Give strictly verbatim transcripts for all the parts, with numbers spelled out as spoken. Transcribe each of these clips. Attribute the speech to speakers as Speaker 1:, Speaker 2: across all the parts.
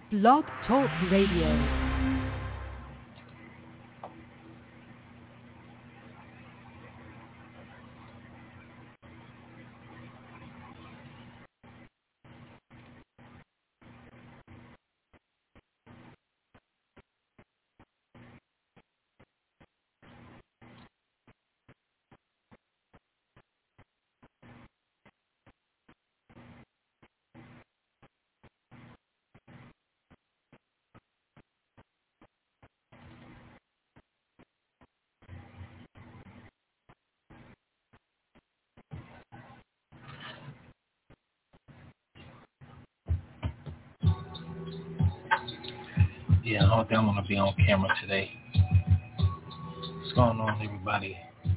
Speaker 1: Blog Talk Radio.
Speaker 2: Yeah, I don't think I'm going to be on camera today. What's going on, everybody?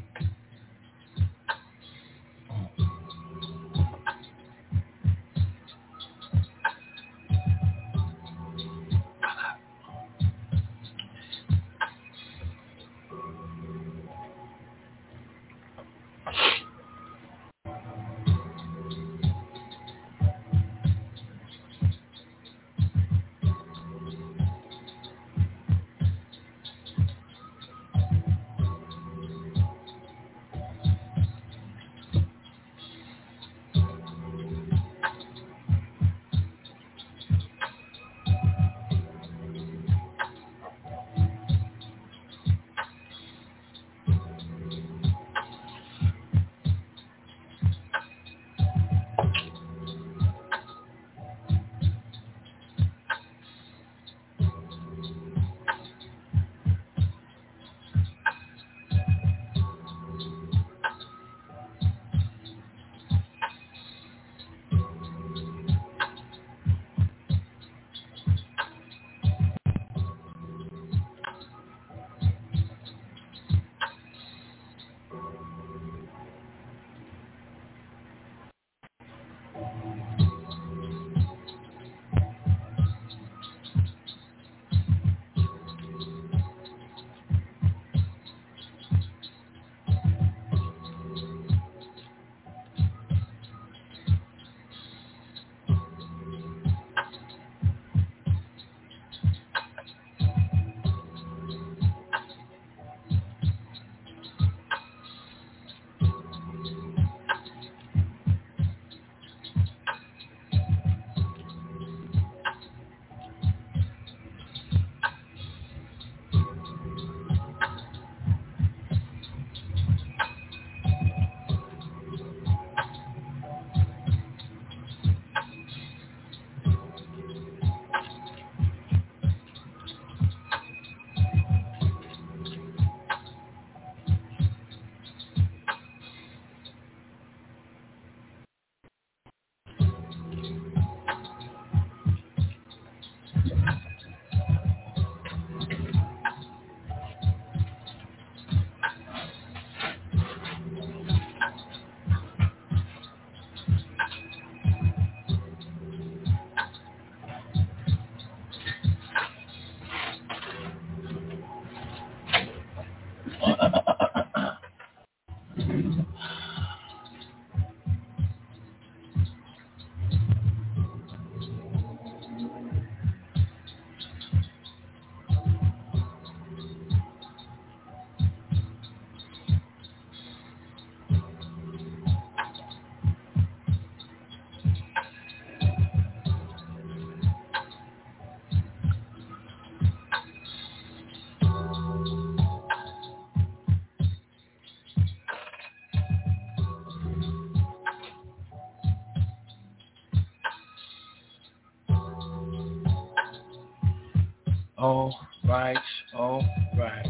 Speaker 2: All right, all right.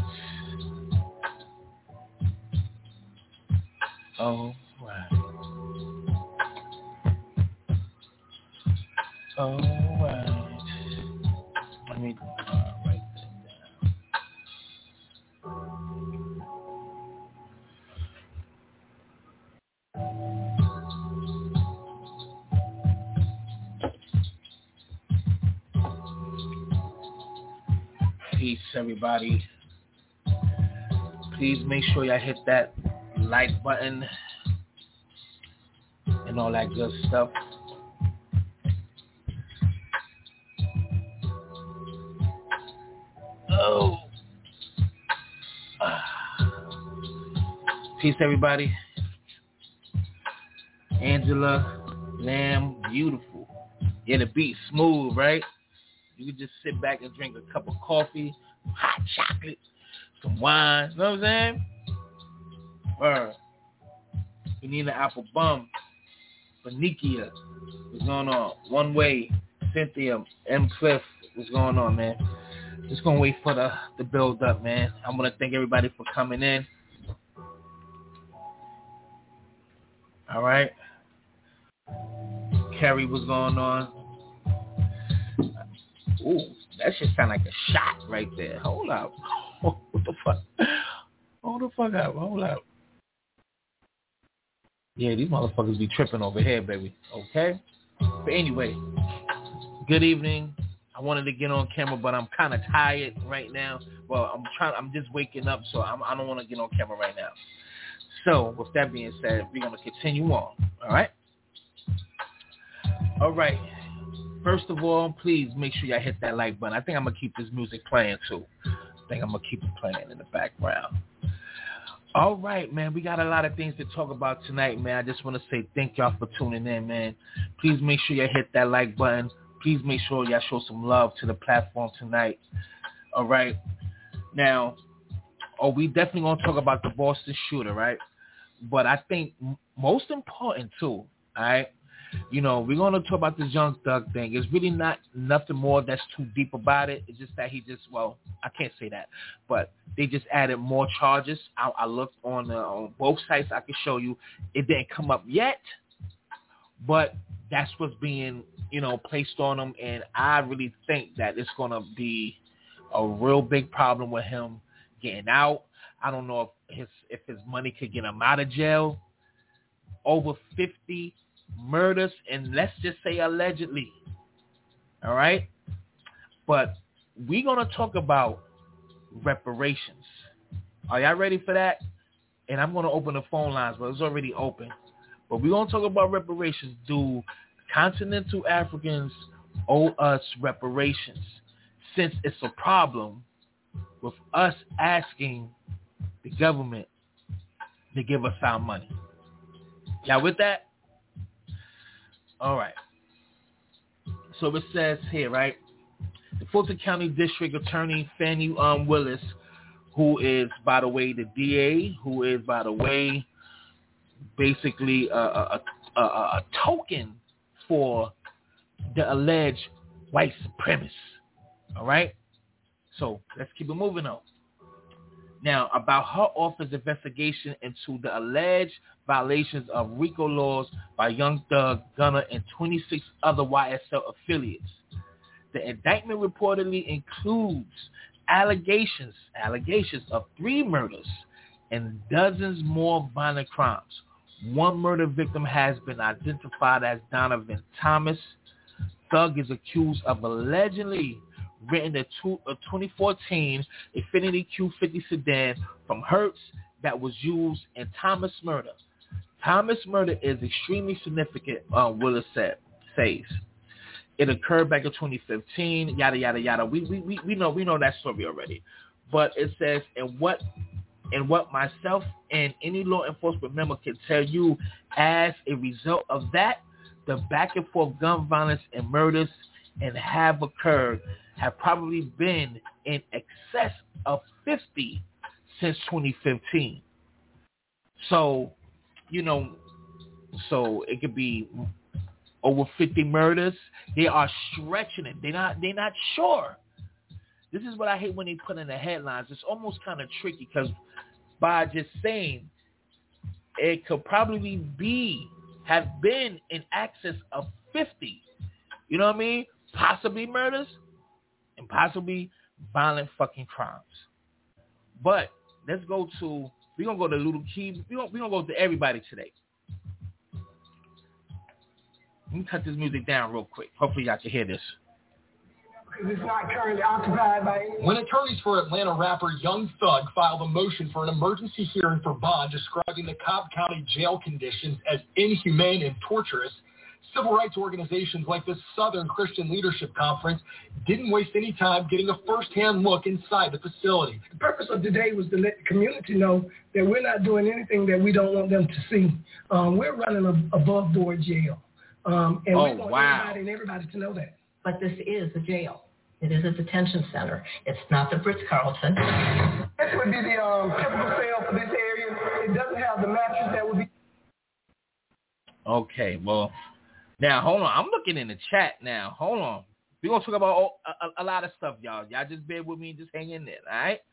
Speaker 2: All right. All right. Let me uh, write that down. Peace, everybody. Please make sure y'all hit that like button and all that good stuff. Oh. Peace, everybody. Angela, Lamb, beautiful. Yeah, the beat smooth, right? You can just sit back and drink a cup of coffee, hot chocolate, some wine. You know what I'm saying? Word. We need an apple bum. Benikia, what's going on? One Way, Cynthia, M. Cliff, what's going on, man? Just gonna wait for the, the build up, man. I want to thank everybody for coming in. All right. Kerry, what's going on? Ooh, that shit sound like a shot right there. Hold up. What the fuck? Hold the fuck up. Hold up. Yeah, these motherfuckers be tripping over here, baby. Okay? But anyway, good evening. I wanted to get on camera, but I'm kind of tired right now. Well, I'm trying. I'm just waking up, so I'm, I don't want to get on camera right now. So, with that being said, we're going to continue on. All right? All right. First of all, please make sure y'all hit that like button. I think I'm going to keep this music playing, too. I think I'm going to keep it playing in the background. All right, man. We got a lot of things to talk about tonight, man. I just want to say thank y'all for tuning in, man. Please make sure y'all hit that like button. Please make sure y'all show some love to the platform tonight. All right. Now, oh, we definitely going to talk about the Boston shooter, right? But I think m- most important, too, all right? You know, we're going to talk about this Young Thug thing. It's really not nothing more that's too deep about it. It's just that he just, well, I can't say that, but they just added more charges. I, I looked on, uh, on both sites. I can show you. It didn't come up yet, but that's what's being, you know, placed on him. And I really think that it's going to be a real big problem with him getting out. I don't know if his, if his money could get him out of jail. Over fifty murders, and let's just say allegedly. All right? But we're going to talk about reparations. Are y'all ready for that? And I'm going to open the phone lines, but it's already open. But we're going to talk about reparations. Do continental Africans owe us reparations? Since it's a problem with us asking the government to give us our money. Y'all with that? All right. So it says here, right? The Fulton County District Attorney Fannie um, Willis, who is, by the way, the D A, who is, by the way, basically a, a, a, a token for the alleged white supremacists. All right? So let's keep it moving on. Now, about her office investigation into the alleged violations of RICO laws by Young Thug, Gunna, and twenty-six other Y S L affiliates. The indictment reportedly includes allegations, allegations of three murders and dozens more violent crimes. One murder victim has been identified as Donovan Thomas. Thug is accused of allegedly renting a, two, a twenty fourteen Infiniti Q fifty sedan from Hertz that was used in Thomas' murder. Thomas' murder is extremely significant, uh, Willis said, says. It occurred back in twenty fifteen, yada, yada, yada. We, we, we, we know we know that story already. But it says, and what, and what myself and any law enforcement member can tell you, as a result of that, the back and forth gun violence and murders and have occurred have probably been in excess of fifty since twenty fifteen. So, you know, so it could be over fifty murders. They are stretching it. They're not, they're not sure. This is what I hate when they put in the headlines. It's almost kind of tricky because by just saying it could probably be, have been in excess of fifty. You know what I mean? Possibly murders and possibly violent fucking crimes. But let's go to, we're going to go to Little Key. We're going we to go to everybody today. Let me cut this music down real quick. Hopefully y'all can hear this.
Speaker 3: Because it's not currently occupied by anyone. When attorneys for Atlanta rapper Young Thug filed a motion for an emergency hearing for bond describing the Cobb County jail conditions as inhumane and torturous, Civil rights organizations like the Southern Christian Leadership Conference didn't waste any time getting a first-hand look inside the facility.
Speaker 4: The purpose of today was to let the community know that we're not doing anything that we don't want them to see. Um, we're running a above-board jail. Um, and
Speaker 2: oh,
Speaker 4: we want
Speaker 2: wow.
Speaker 4: everybody and everybody to know that.
Speaker 5: But this is a jail. It is a detention center. It's not the Ritz-Carlton.
Speaker 4: This would be the um, typical cell for this area. It doesn't have the mattress that would be.
Speaker 2: Okay, well, now, hold on. I'm looking in the chat now. Hold on. We're going to talk about a, a, a lot of stuff, y'all. Y'all just bear with me and just hang in there, all right?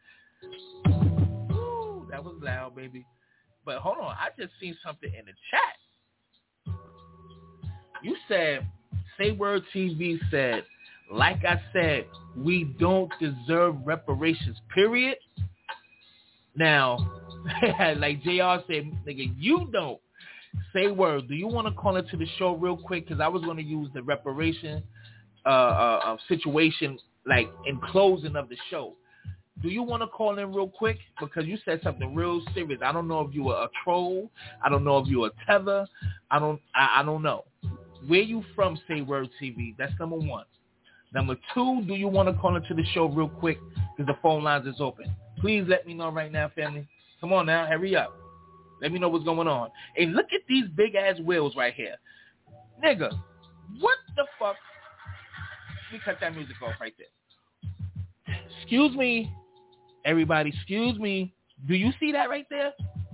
Speaker 2: Ooh, that was loud, baby. But hold on. I just seen something in the chat. You said, Say Word T V said, like I said, we don't deserve reparations, period. Now, like J R said, nigga, you don't. Say Word, do you want to call into the show real quick? Because I was going to use the reparation uh, uh, situation like in closing of the show. Do you want to call in real quick? Because you said something real serious. I don't know if you were a troll. I don't know if you were a tether. I don't I, I don't know. Where you from, Say Word T V? That's number one. Number two, do you want to call into the show real quick? Because the phone lines is open. Please let me know right now, family. Come on now, hurry up. Let me know what's going on. And look at these big-ass wheels right here. Nigga, what the fuck? Let me cut that music off right there. Excuse me, everybody. Excuse me. Do you see that right there?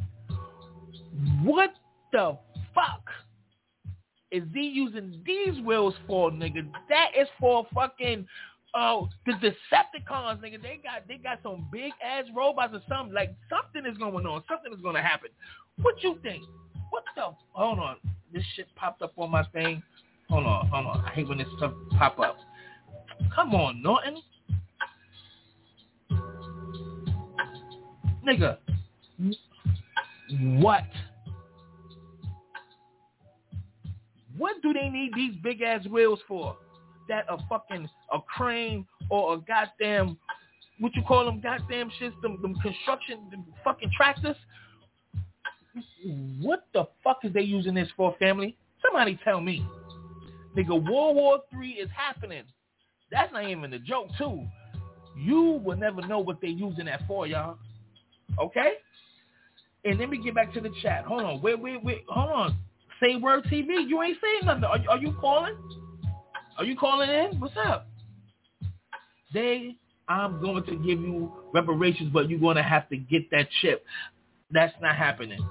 Speaker 2: What the fuck is he using these wheels for, nigga? That is for fucking... Oh, the Decepticons, nigga, they got they got some big ass robots or something. Like something is going on. Something is going to happen. What you think? What the? Hold on. This shit popped up on my thing. Hold on, hold on. I hate when this stuff pop up. Come on, Norton. Nigga. What? What do they need these big ass wheels for? That a fucking a crane or a goddamn what you call them goddamn shits, them, them construction them fucking tractors. What the fuck is they using this for, family? Somebody tell me. Nigga, World War Three is happening. That's not even a joke too. You will never know what they're using that for, y'all. Okay? And let me get back to the chat. Hold on. Wait, wait, wait. Hold on. Say Word T V. You ain't saying nothing. Are, are you calling? Are you calling in? What's up? They, I'm going to give you reparations, but you're going to have to get that chip. That's not happening.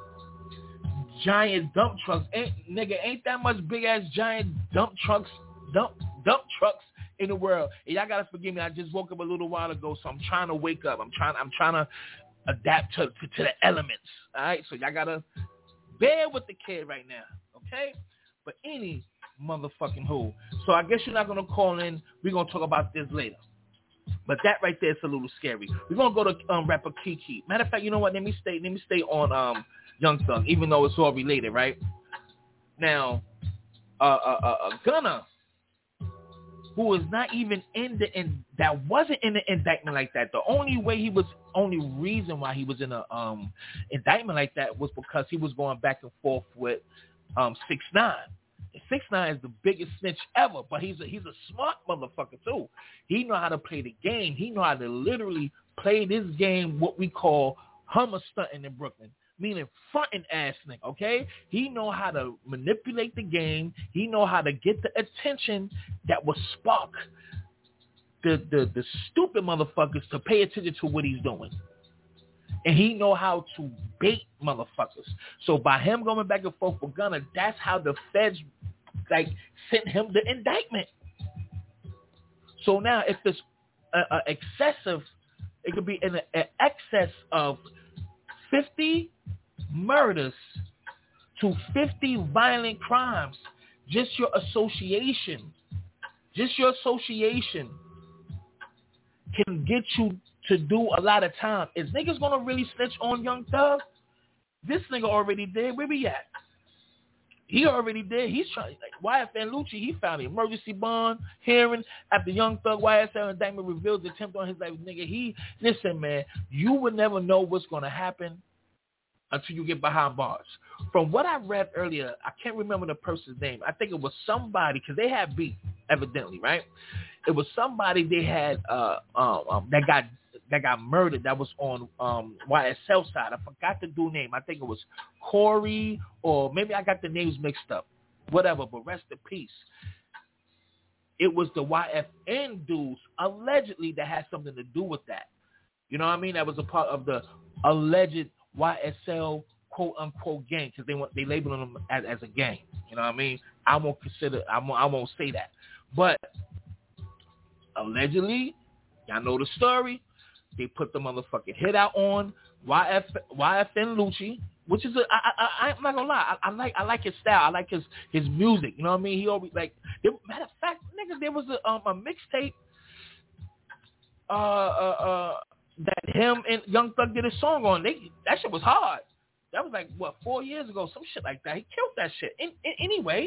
Speaker 2: Giant dump trucks. Ain't, nigga, ain't that much big-ass giant dump trucks, dump dump trucks in the world. And y'all got to forgive me. I just woke up a little while ago, so I'm trying to wake up. I'm trying, I'm trying to adapt to, to, to the elements. All right? So y'all got to bear with the kid right now. Okay? But any... motherfucking who. So I guess you're not going to call in. We're going to talk about this later. But that right there is a little scary. We're going to go to um, rapper Kiki. Matter of fact, you know what? Let me stay Let me stay on um, Young Thug, even though it's all related, right? Now, uh, uh, uh, uh, Gunna, who was not even in the, in, that wasn't in the indictment like that. The only way he was, only reason why he was in a um, indictment like that was because he was going back and forth with um, six nine. six nine is the biggest snitch ever, but he's a, he's a smart motherfucker too. He know how to play the game. He know how to literally play this game, what we call Hummer stunting in Brooklyn, meaning fronting ass nigga, okay? He know how to manipulate the game. He know how to get the attention that will spark the, the, the stupid motherfuckers to pay attention to what he's doing. And he know how to bait motherfuckers. So by him going back and forth with Gunna, that's how the feds like sent him the indictment. So now if it's uh, uh, excessive, it could be in an excess of fifty murders to fifty violent crimes. Just your association, just your association can get you to do a lot of time. Is niggas gonna really snitch on Young Thug? This nigga already did. Where we at? He already did. He's trying. Like, Y F N Lucci, he found the emergency bond hearing after Young Thug Y S L indictment reveals the attempt on his life. Nigga, he listen, man. You would never know what's gonna happen until you get behind bars. From what I read earlier, I can't remember the person's name. I think it was somebody, because they had beef, evidently, right? It was somebody they had uh, um, um, that got that got murdered that was on um, Y S L side. I forgot the dude's name. I think it was Corey, or maybe I got the names mixed up. Whatever, but rest in peace. It was the Y F N dudes, allegedly, that had something to do with that. You know what I mean? That was a part of the alleged Y S L quote-unquote gang, because they want they labeling them as, as a gang. You know what I mean? I won't consider, I won't, I won't say that. But allegedly, y'all know the story, they put the motherfucking hit out on Y F, Y F N Lucci, which is a, I, I, I'm not gonna lie, I, I like I like his style, I like his his music. You know what I mean? He always like. There, matter of fact, nigga, there was a um a mixtape uh uh uh that him and Young Thug did a song on. They that shit was hard. That was like what four years ago, some shit like that. He killed that shit. In, in, anyway,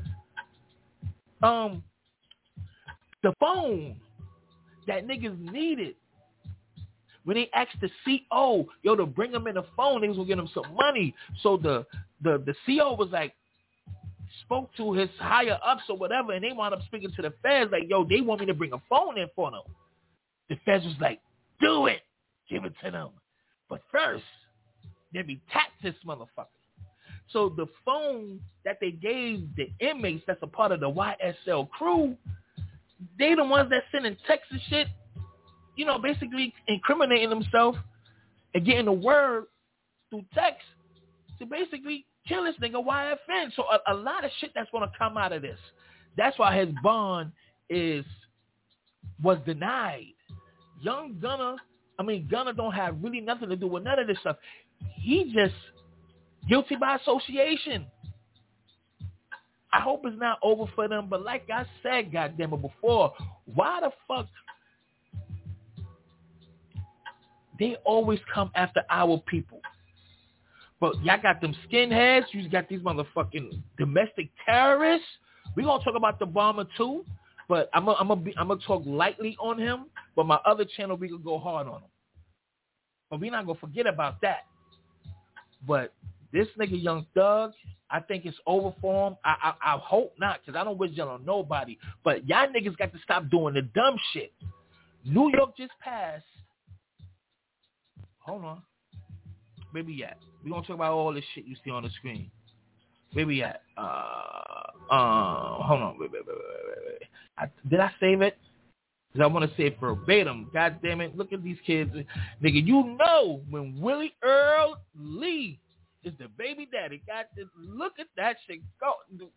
Speaker 2: um, the phone that niggas needed. When they asked the C O, yo, to bring him in the phone, they was gonna get him some money. So the the the C O was like, spoke to his higher ups or whatever, and they wound up speaking to the feds like, yo, they want me to bring a phone in for them. The feds was like, do it, give it to them. But first, let me tap this motherfucker. So the phone that they gave the inmates that's a part of the Y S L crew, they the ones that sending texts and shit, you know, basically incriminating themselves and getting the word through text to basically kill this nigga Y F N. So a, a lot of shit that's going to come out of this. That's why his bond is was denied. Young Gunna, I mean, Gunna don't have really nothing to do with none of this stuff. He just guilty by association. I hope it's not over for them, but like I said, goddamn it, before, why the fuck they always come after our people? But y'all got them skinheads. You got these motherfucking domestic terrorists. We gonna talk about the bomber too, but I'm gonna I'm gonna I'm gonna talk lightly on him. But my other channel, we could go hard on him. But we not gonna forget about that. But this nigga Young Thug, I think it's over for him. I I, I hope not, because I don't wish y'all on nobody. But y'all niggas got to stop doing the dumb shit. New York just passed. Hold on. Where we at? We're going to talk about all this shit you see on the screen. Where we at? Uh, uh, hold on. Wait, wait, wait, wait, wait. I, did I save it? Because I want to say it verbatim. God damn it. Look at these kids. Nigga, you know when Willie Earl Lee is the baby daddy. God, look at that shit. Go.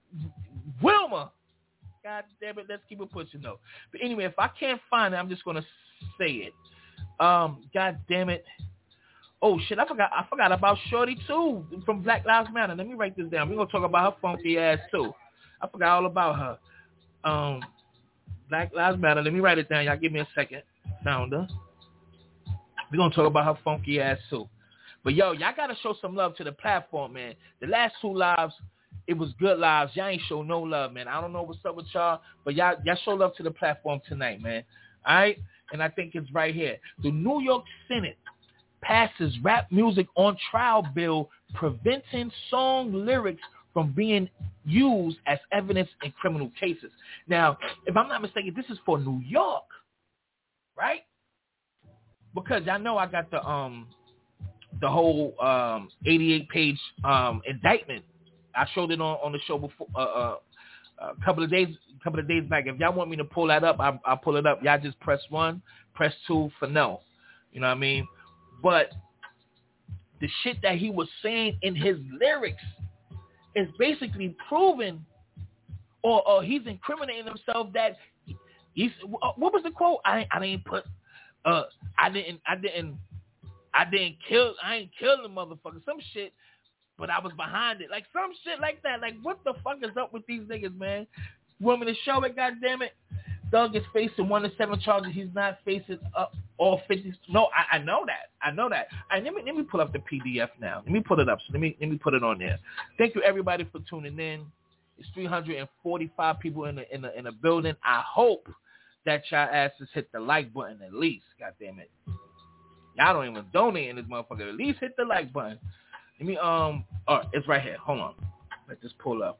Speaker 2: Wilma. God damn it. Let's keep it pushing, though. But anyway, if I can't find it, I'm just going to say it. Um, God damn it. Oh shit, I forgot I forgot about Shorty too from Black Lives Matter. Let me write this down. We're gonna talk about her funky ass too. I forgot all about her. Um Black Lives Matter. Let me write it down. Y'all give me a second. Founder. We're gonna talk about her funky ass too. But yo, y'all gotta show some love to the platform, man. The last two lives, it was good lives. Y'all ain't show no love, man. I don't know what's up with y'all, but y'all y'all show love to the platform tonight, man. Alright? And I think it's right here. The New York Senate passes rap music on trial bill preventing song lyrics from being used as evidence in criminal cases. Now, if I'm not mistaken, this is for New York, right? Because I know I got the um the whole um eighty-eight page um indictment. I showed it on, on the show before uh, uh, a couple of days a couple of days back. If y'all want me to pull that up, I, I'll pull it up. Y'all just press one, press two for no. You know what I mean? But the shit that he was saying in his lyrics is basically proving, or, or he's incriminating himself that he's. What was the quote? I I didn't put. Uh, I didn't. I didn't. I didn't kill. I ain't kill the motherfucker. Some shit, but I was behind it. Like some shit like that. Like what the fuck is up with these niggas, man? You want me to show it? Goddamn it! Thug is facing one to seven charges. He's not facing up all fifty. No, I, I know that. I know that. Right, let me let me pull up the P D F now. Let me pull it up. So let me let me put it on there. Thank you everybody for tuning in. It's three hundred forty-five people in the in the in the building. I hope that y'all asses hit the like button at least. God damn it. Y'all don't even donate in this motherfucker. At least hit the like button. Let me, um, oh, it's right here. Hold on. Let this pull up.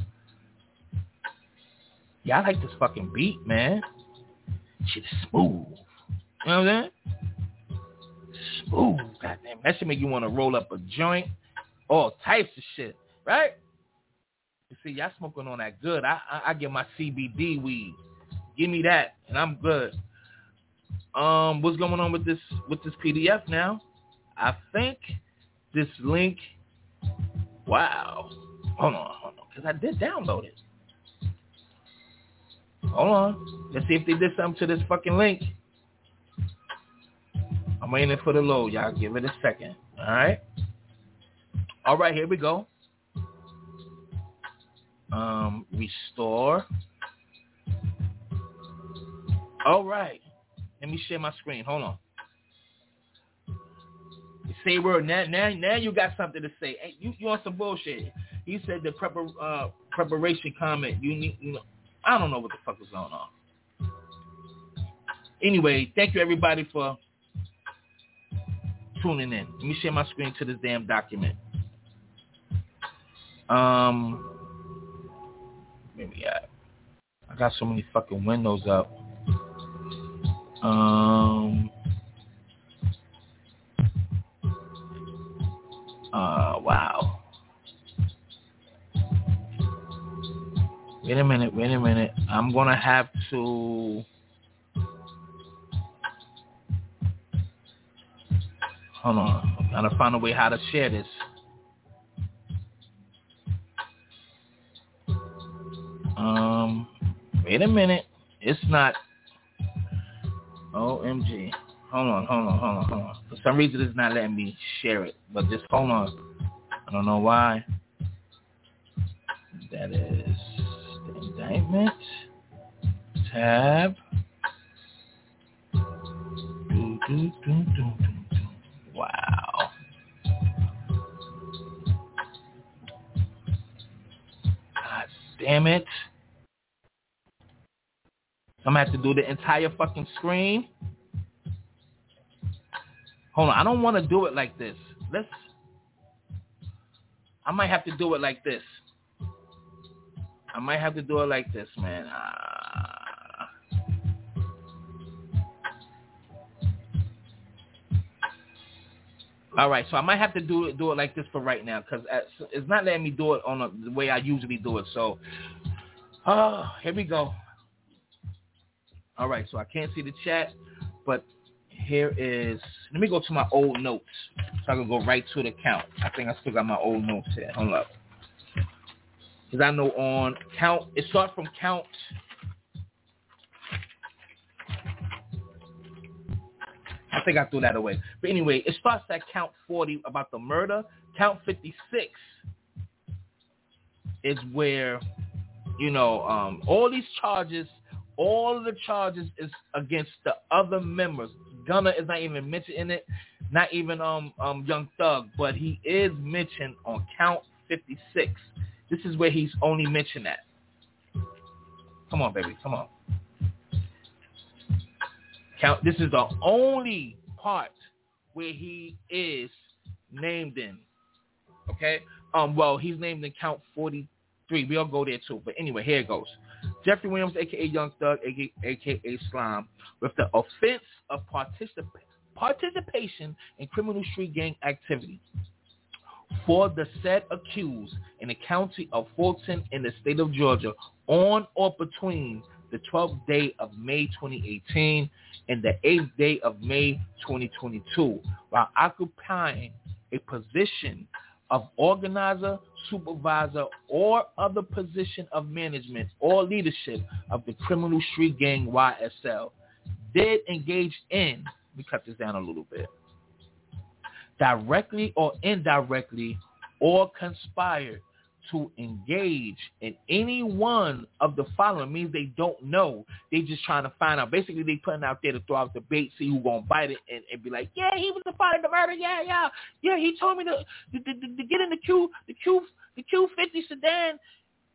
Speaker 2: Yeah, I like this fucking beat, man. Shit is smooth. You know what I'm saying? Smooth, goddamn. That should make you want to roll up a joint. All types of shit, right? You see, y'all smoking on that good. I, I I get my C B D weed. Give me that, and I'm good. Um, what's going on with this with this P D F now? I think this link. Wow. Hold on, hold on, because I did download it. Hold on. Let's see if they did something to this fucking link. I'm waiting for the load, y'all. Give it a second. All right. All right, here we go. Um, restore. All right. Let me share my screen. Hold on. Say word. Now, now, now you got something to say. Hey, you, you on some bullshit. He said the prepar- uh, preparation comment. You need, you know, I don't know what the fuck is going on. Anyway, thank you everybody for tuning in. Let me share my screen to this damn document. Um, where we at? I got so many fucking windows up. Um, uh, wow. Wait a minute, wait a minute. I'm gonna have to. Hold on. I'm trying to find a way how to share this. Um, wait a minute. It's not. O M G. Hold on, hold on, hold on, hold on. For some reason, it's not letting me share it. But just hold on. I don't know why. That is the indictment. Tab. Do, do, do, do, do, do. Wow. God damn it. I'm going to have to do the entire fucking screen. Hold on. I don't want to do it like this. Let's. I might have to do it like this. I might have to do it like this, man. Uh, all right, so I might have to do it do it like this for right now because it's not letting me do it on a, the way I usually do it. So, oh, here we go. All right, so I can't see the chat, but here is. Let me go to my old notes so I can go right to the count. I think I still got my old notes here. Hold up. Because I know on count, it starts from count. I think I threw that away. But anyway, it starts at count forty about the murder. Count fifty-six is where, you know, um, all these charges, all of the charges is against the other members. Gunna is not even mentioned in it, not even um, um Young Thug, but he is mentioned on count fifty-six. This is where he's only mentioned at. Come on, baby. Come on. Count. This is the only part where he is named in. Okay? Um. Well, he's named in count forty-three. We'll go there too. But anyway, here it goes. Jeffrey Williams, a k a. Young Thug, a k a. Slime, with the offense of particip- participation in criminal street gang activity. For the said accused in the county of Fulton in the state of Georgia on or between the twelfth day of May twenty eighteen and the eighth day of May twenty twenty-two, while occupying a position of organizer, supervisor, or other position of management or leadership of the criminal street gang Y S L, did engage in, let me cut this down a little bit, directly or indirectly, or conspired to engage in any one of the following. Means they don't know. They just trying to find out. Basically, they putting out there to throw out the bait, see who gonna bite it, and, and be like, yeah, he was a part of the murder. Yeah, yeah, yeah. He told me to to, to, to get in the Q the Q the Q fifty sedan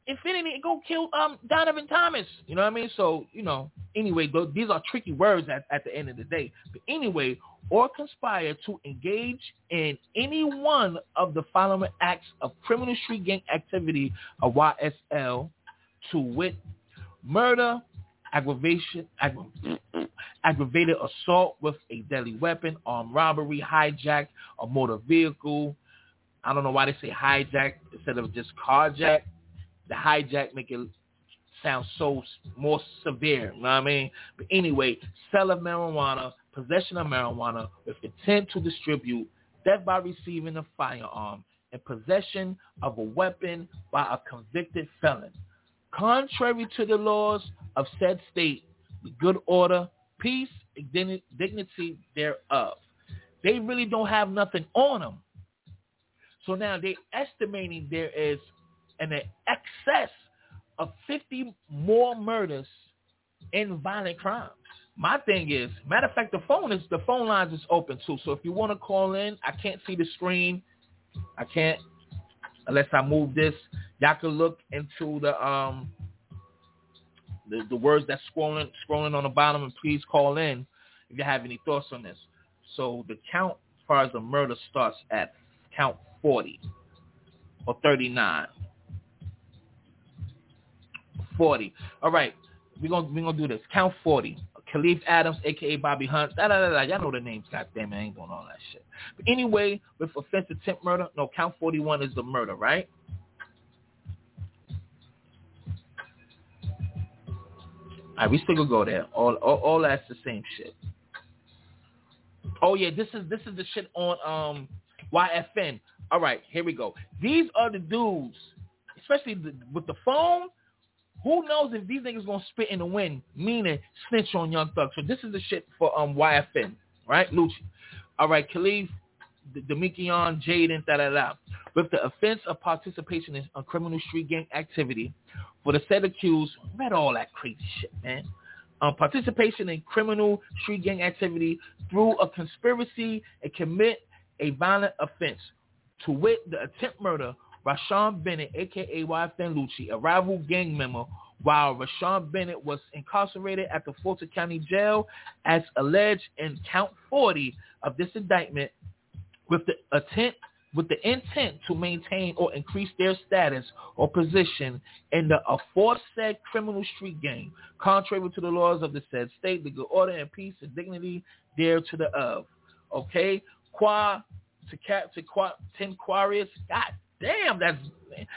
Speaker 2: Infinity and go kill um Donovan Thomas. You know what I mean? So, you know, anyway, th- these are tricky words at, at the end of the day. But anyway, or conspire to engage in any one of the following acts of criminal street gang activity, a Y S L, to wit, murder, aggravation, aggra- aggravated assault with a deadly weapon, armed robbery, hijack a motor vehicle. I don't know why they say hijack instead of just carjack. The hijack make it sound so more severe, you know what I mean? But anyway, sale of marijuana, possession of marijuana with intent to distribute, death by receiving a firearm, and possession of a weapon by a convicted felon. Contrary to the laws of said state, the good order, peace, and dignity thereof. They really don't have nothing on them. So now they're estimating there is an excess of fifty more murders and violent crimes. My thing is, matter of fact, the phone is the phone lines is open too. So if you want to call in, I can't see the screen. I can't unless I move this. Y'all can look into the um the, the words that's scrolling scrolling on the bottom, and please call in if you have any thoughts on this. So the count as far as the murder starts at count forty or thirty-nine. forty. All right, we're gonna we're gonna do this. Count forty. Khalif Adams, aka Bobby Hunt. Da da da da. Y'all know the names. Goddamn, I ain't doing all that shit. But anyway, with offense attempt murder, no, count forty-one is the murder, right? All right, we still gonna go there. All, all all that's the same shit. Oh yeah, this is this is the shit on um Y F N. All right, here we go. These are the dudes, especially the, with the phone. Who knows if these niggas gonna spit in the wind, meaning snitch on Young Thug. So this is the shit for um Y F N, right? Lucci. All right, Khalif, Demikion, Jaden, da da da. With the offense of participation in a criminal street gang activity, for the said accused, read all that crazy shit, man. Um, participation in criminal street gang activity through a conspiracy and commit a violent offense. To wit, the attempt murder Rashawn Bennett, a k a. Y F N Lucci, a rival gang member, while Rashawn Bennett was incarcerated at the Fulton County Jail as alleged in count forty of this indictment with the intent, with the intent to maintain or increase their status or position in the aforesaid criminal street gang, contrary to the laws of the said state, the good order and peace and dignity there to the of. Okay? Qua, to cap, to qua, Tim Quarius, God damn, that's... Man.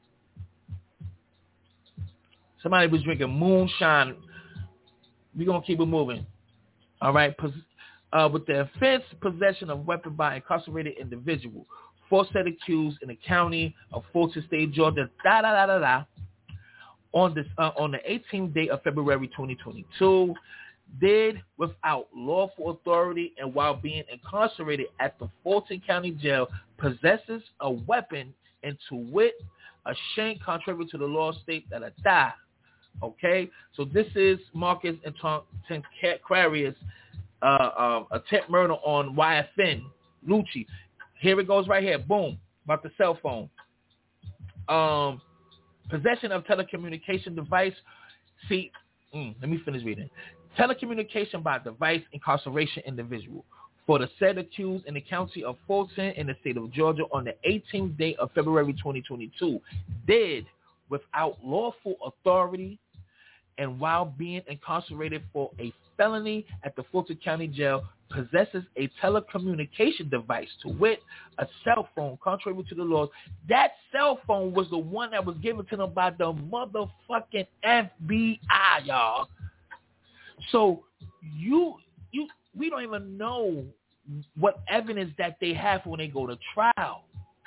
Speaker 2: Somebody was drinking moonshine. We're going to keep it moving. All right? Uh, with the offense, possession of weapon by incarcerated individual. Four said accused in the county of Fulton State, Georgia, da da da da da. On this, uh, on the eighteenth day of February twenty twenty-two, did without lawful authority and while being incarcerated at the Fulton County Jail, possesses a weapon and to wit, a shank contrary to the law state that a die. Okay, so this is Marcus Antoncarius. Uh, uh, attempt murder on Y F N Lucci. Here it goes right here. Boom. About the cell phone. Um, possession of telecommunication device. See, mm, let me finish reading. Telecommunication by device incarceration individual. For the said accused in the county of Fulton in the state of Georgia on the eighteenth day of February twenty twenty-two, did without lawful authority and while being incarcerated for a felony at the Fulton County Jail, possesses a telecommunication device, to wit, a cell phone, contrary to the laws. That cell phone was the one that was given to them by the motherfucking F B I, y'all. So you, you, we don't even know what evidence that they have when they go to trial.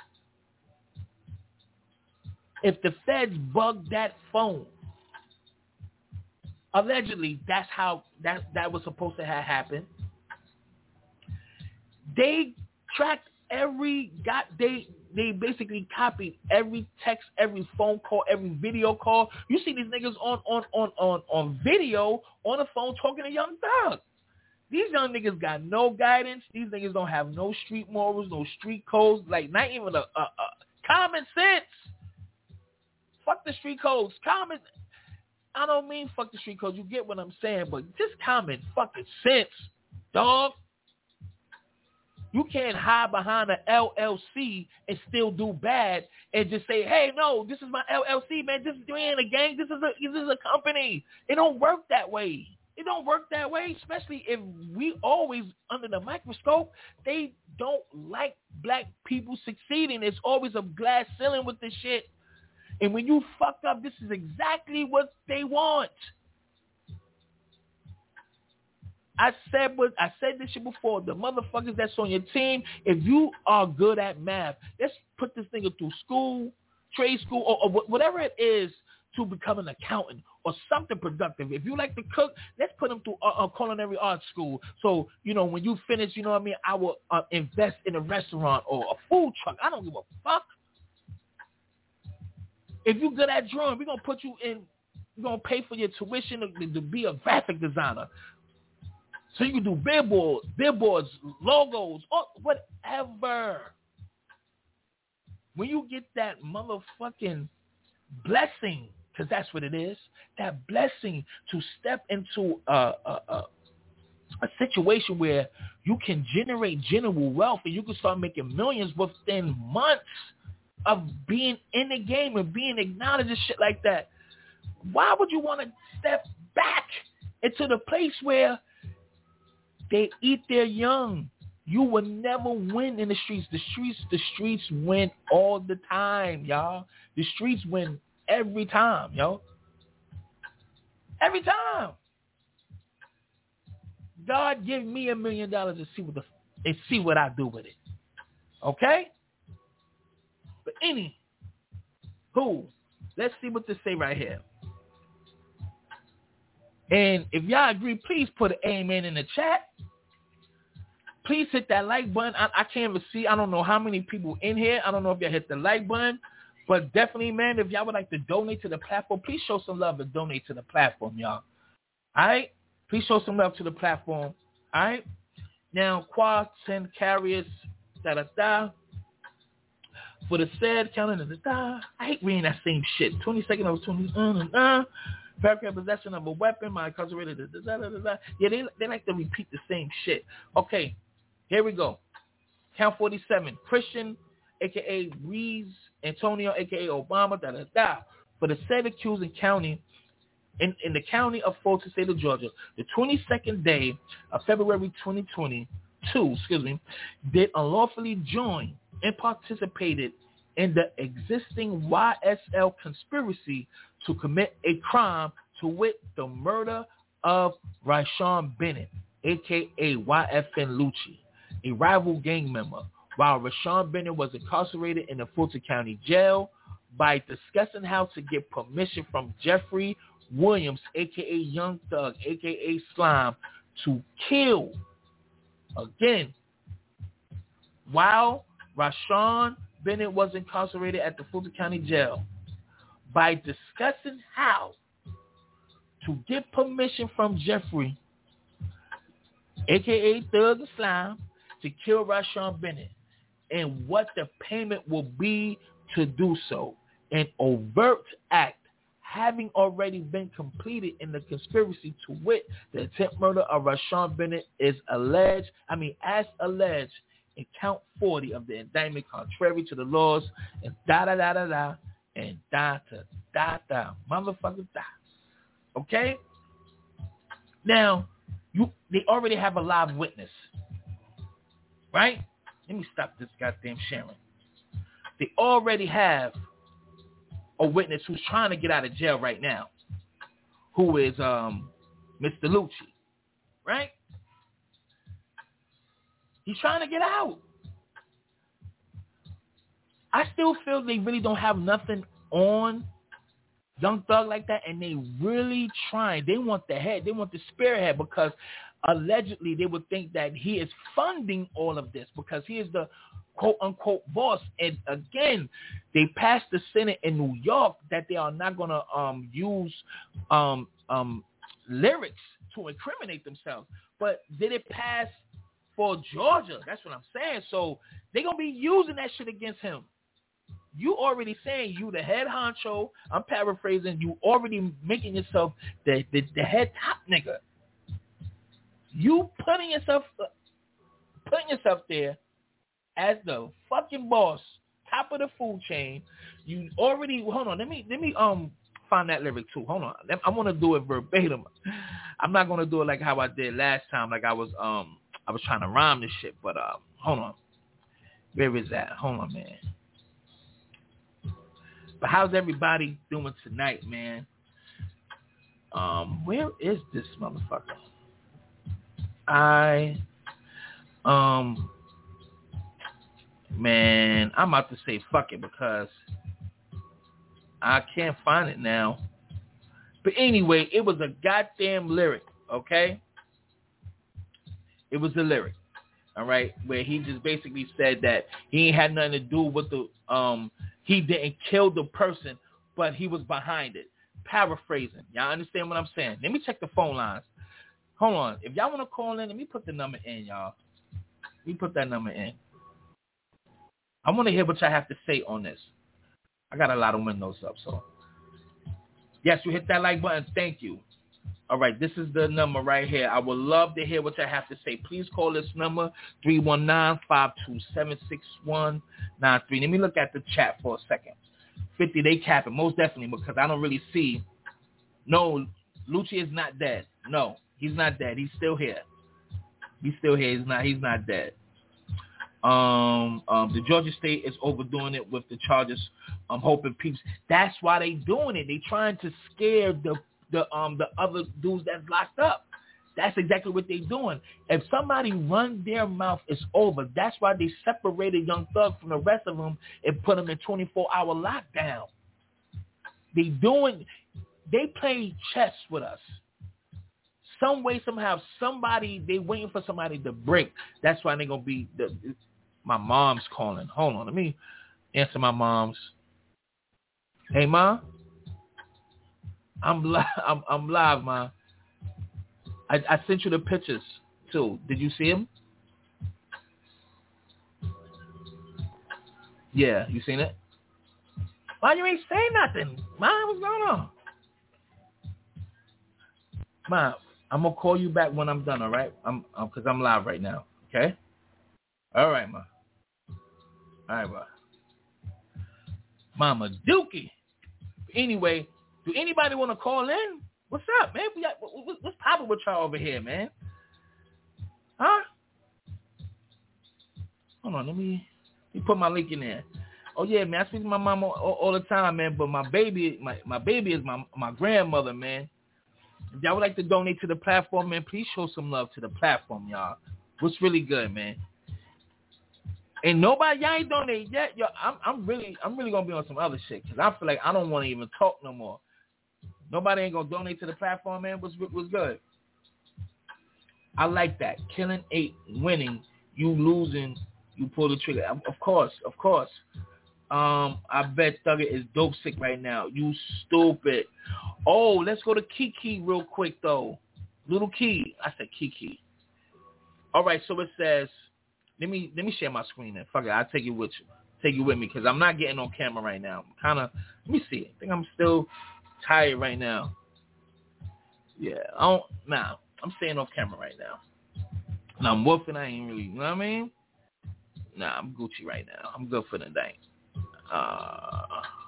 Speaker 2: If the feds bug that phone, allegedly, that's how that, that was supposed to have happened. They tracked every got they they basically copied every text, every phone call, every video call. You see these niggas on on on on on video on the phone talking to Young Thug. These young niggas got no guidance. These niggas don't have no street morals, no street codes, like not even a, a, a common sense. Fuck the street codes. Common. I don't mean fuck the street codes. You get what I'm saying, but just common fucking sense, dog. You can't hide behind an L L C and still do bad and just say, hey, no, this is my L L C, man. This is you ain't a gang. This is a this is a company. It don't work that way. It don't work that way, especially if we always under the microscope. They don't like black people succeeding. It's always a glass ceiling with this shit. And when you fuck up, this is exactly what they want. I said what I said this shit before. The motherfuckers that's on your team, if you are good at math, let's put this nigga through school, trade school, or, or whatever it is to become an accountant or something productive. If you like to cook, let's put him through a, a culinary arts school. So, you know, when you finish, you know what I mean, I will uh, invest in a restaurant or a food truck. I don't give a fuck. If you good at drawing, we're going to put you in, we're going to pay for your tuition to, to be a graphic designer. So you can do billboards, billboards, logos, or whatever. When you get that motherfucking blessing, because that's what it is, that blessing to step into a, a, a, a situation where you can generate general wealth and you can start making millions within months of being in the game and being acknowledged and shit like that. Why would you want to step back into the place where they eat their young? You will never win in the streets. The streets, the streets win all the time, y'all. The streets win every time, yo. Every time. God give me a million dollars to see what the and see what I do with it. Okay? But any who, let's see what this say right here. And if y'all agree, please put an amen in the chat. Please hit that like button. I, I can't even see. I don't know how many people in here. I don't know if y'all hit the like button. But definitely, man, if y'all would like to donate to the platform, please show some love and donate to the platform, y'all. All right? Please show some love to the platform. All right? Now, quad ten carriers, da-da-da. For the said counting, da-da-da. I hate reading that same shit. twenty-second of twenty, uh-uh. Paragraph possession of a weapon, my incarcerated, da-da-da-da-da. Yeah, they, they like to repeat the same shit. Okay, here we go. Count forty-seven. Christian, a k a. Reeves Antonio, a k a. Obama, da-da-da. For the said accused in county, in, in the county of Fulton, state of Georgia, the twenty-second day of February twenty twenty-two, excuse me, did unlawfully join and participated in the existing Y S L conspiracy to commit a crime, to wit, the murder of Rashawn Bennett, a k a. Y F N Lucci, a rival gang member, while Rashawn Bennett was incarcerated in the Fulton County Jail, by discussing how to get permission from Jeffrey Williams, a k a. Young Thug, a k a. Slime, to kill, again, while Rashawn Bennett was incarcerated at the Fulton County Jail, by discussing how to get permission from Jeffrey, a k a. Thug and Slime, to kill Rashawn Bennett, and what the payment will be to do so. An overt act having already been completed in the conspiracy, to wit, the attempt murder of Rashawn Bennett is alleged, I mean, as alleged in count forty of the indictment, contrary to the laws, and da-da-da-da-da, and da-da-da-da, motherfucker da. Okay? Now, you they already have a live witness, right? Let me stop this goddamn sharing. They already have a witness who's trying to get out of jail right now, who is um, Mister Lucci, right? He's trying to get out. I still feel they really don't have nothing on Young Thug like that, and they really trying. They want the head. They want the spearhead, because allegedly they would think that he is funding all of this because he is the quote-unquote boss. And again, they passed the Senate in New York that they are not going to um, use um, um, lyrics to incriminate themselves. But did it pass for Georgia? That's what I'm saying. So they're going to be using that shit against him. You already saying you the head honcho. I'm paraphrasing. You already making yourself the, the, the head top nigga. You putting yourself putting yourself there as the fucking boss, top of the food chain. You already hold on. Let me let me um find that lyric too. Hold on. I want to do it verbatim. I'm not gonna do it like how I did last time. Like I was um I was trying to rhyme this shit. But um hold on. Where is that? Hold on, man. But how's everybody doing tonight, man? Um, where is this motherfucker? I, um, man, I'm about to say fuck it because I can't find it now. But anyway, it was a goddamn lyric, okay? It was a lyric, all right, where he just basically said that he ain't had nothing to do with the, um, he didn't kill the person, but he was behind it. Paraphrasing. Y'all understand what I'm saying? Let me check the phone lines. Hold on. If y'all want to call in, let me put the number in, y'all. Let me put that number in. I want to hear what y'all have to say on this. I got a lot of windows up, so. Yes, you hit that like button. Thank you. All right, this is the number right here. I would love to hear what y'all have to say. Please call this number, three one nine, five two seven, six one nine three. Let me look at the chat for a second. fifty, they capping, most definitely, because I don't really see. No, Lucci is not dead. No, he's not dead. He's still here. He's still here. He's not. He's not dead. Um, um, the Georgia State is overdoing it with the charges. I'm hoping peeps. That's why they doing it. They trying to scare the the um the other dudes that's locked up. That's exactly what they doing. If somebody run their mouth, it's over. That's why they separated Young Thug from the rest of them and put him in twenty-four hour lockdown. They doing. They play chess with us. Some way, somehow, somebody, they waiting for somebody to break. That's why they going to be, the, my mom's calling. Hold on, let me answer my mom's. Hey, Mom? I'm, li- I'm, I'm live, Mom. I, I sent you the pictures, too. Did you see them? Yeah, you seen it? Why you ain't say nothing? Mom, what's going on? Mom, I'm going to call you back when I'm done, all right? I'm, I'm, because I'm live right now, okay? All right, Ma. All right, Ma. Mama Dookie. Anyway, do anybody want to call in? What's up, man? We got, what, what's popping with y'all over here, man? Huh? Hold on, let me, let me put my link in there. Oh, yeah, man, I speak to my mama all, all the time, man, but my baby, my, my baby is my, my grandmother, man. If y'all would like to donate to the platform, man, please show some love to the platform, y'all. What's really good, man? And nobody, y'all ain't donated yet. Yo, I'm, I'm really, I'm really gonna be on some other shit because I feel like I don't want to even talk no more. Nobody ain't gonna donate to the platform, man. What's, what's good? I like that. Killing eight, winning, you losing, you pull the trigger. Of course, of course. Um, I bet Thugger is dope sick right now. You stupid. Oh, let's go to Kiki real quick though. Little Key. I said Kiki. All right, so it says, let me let me share my screen then. Fuck it, I'll take you with you. Take you with me because I'm not getting on camera right now. I'm kind of, let me see. I think I'm still tired right now. Yeah, I don't, nah, I'm staying off camera right now. Now I'm woofing, I ain't really, you know what I mean? Nah, I'm Gucci right now. I'm good for the day. Uh,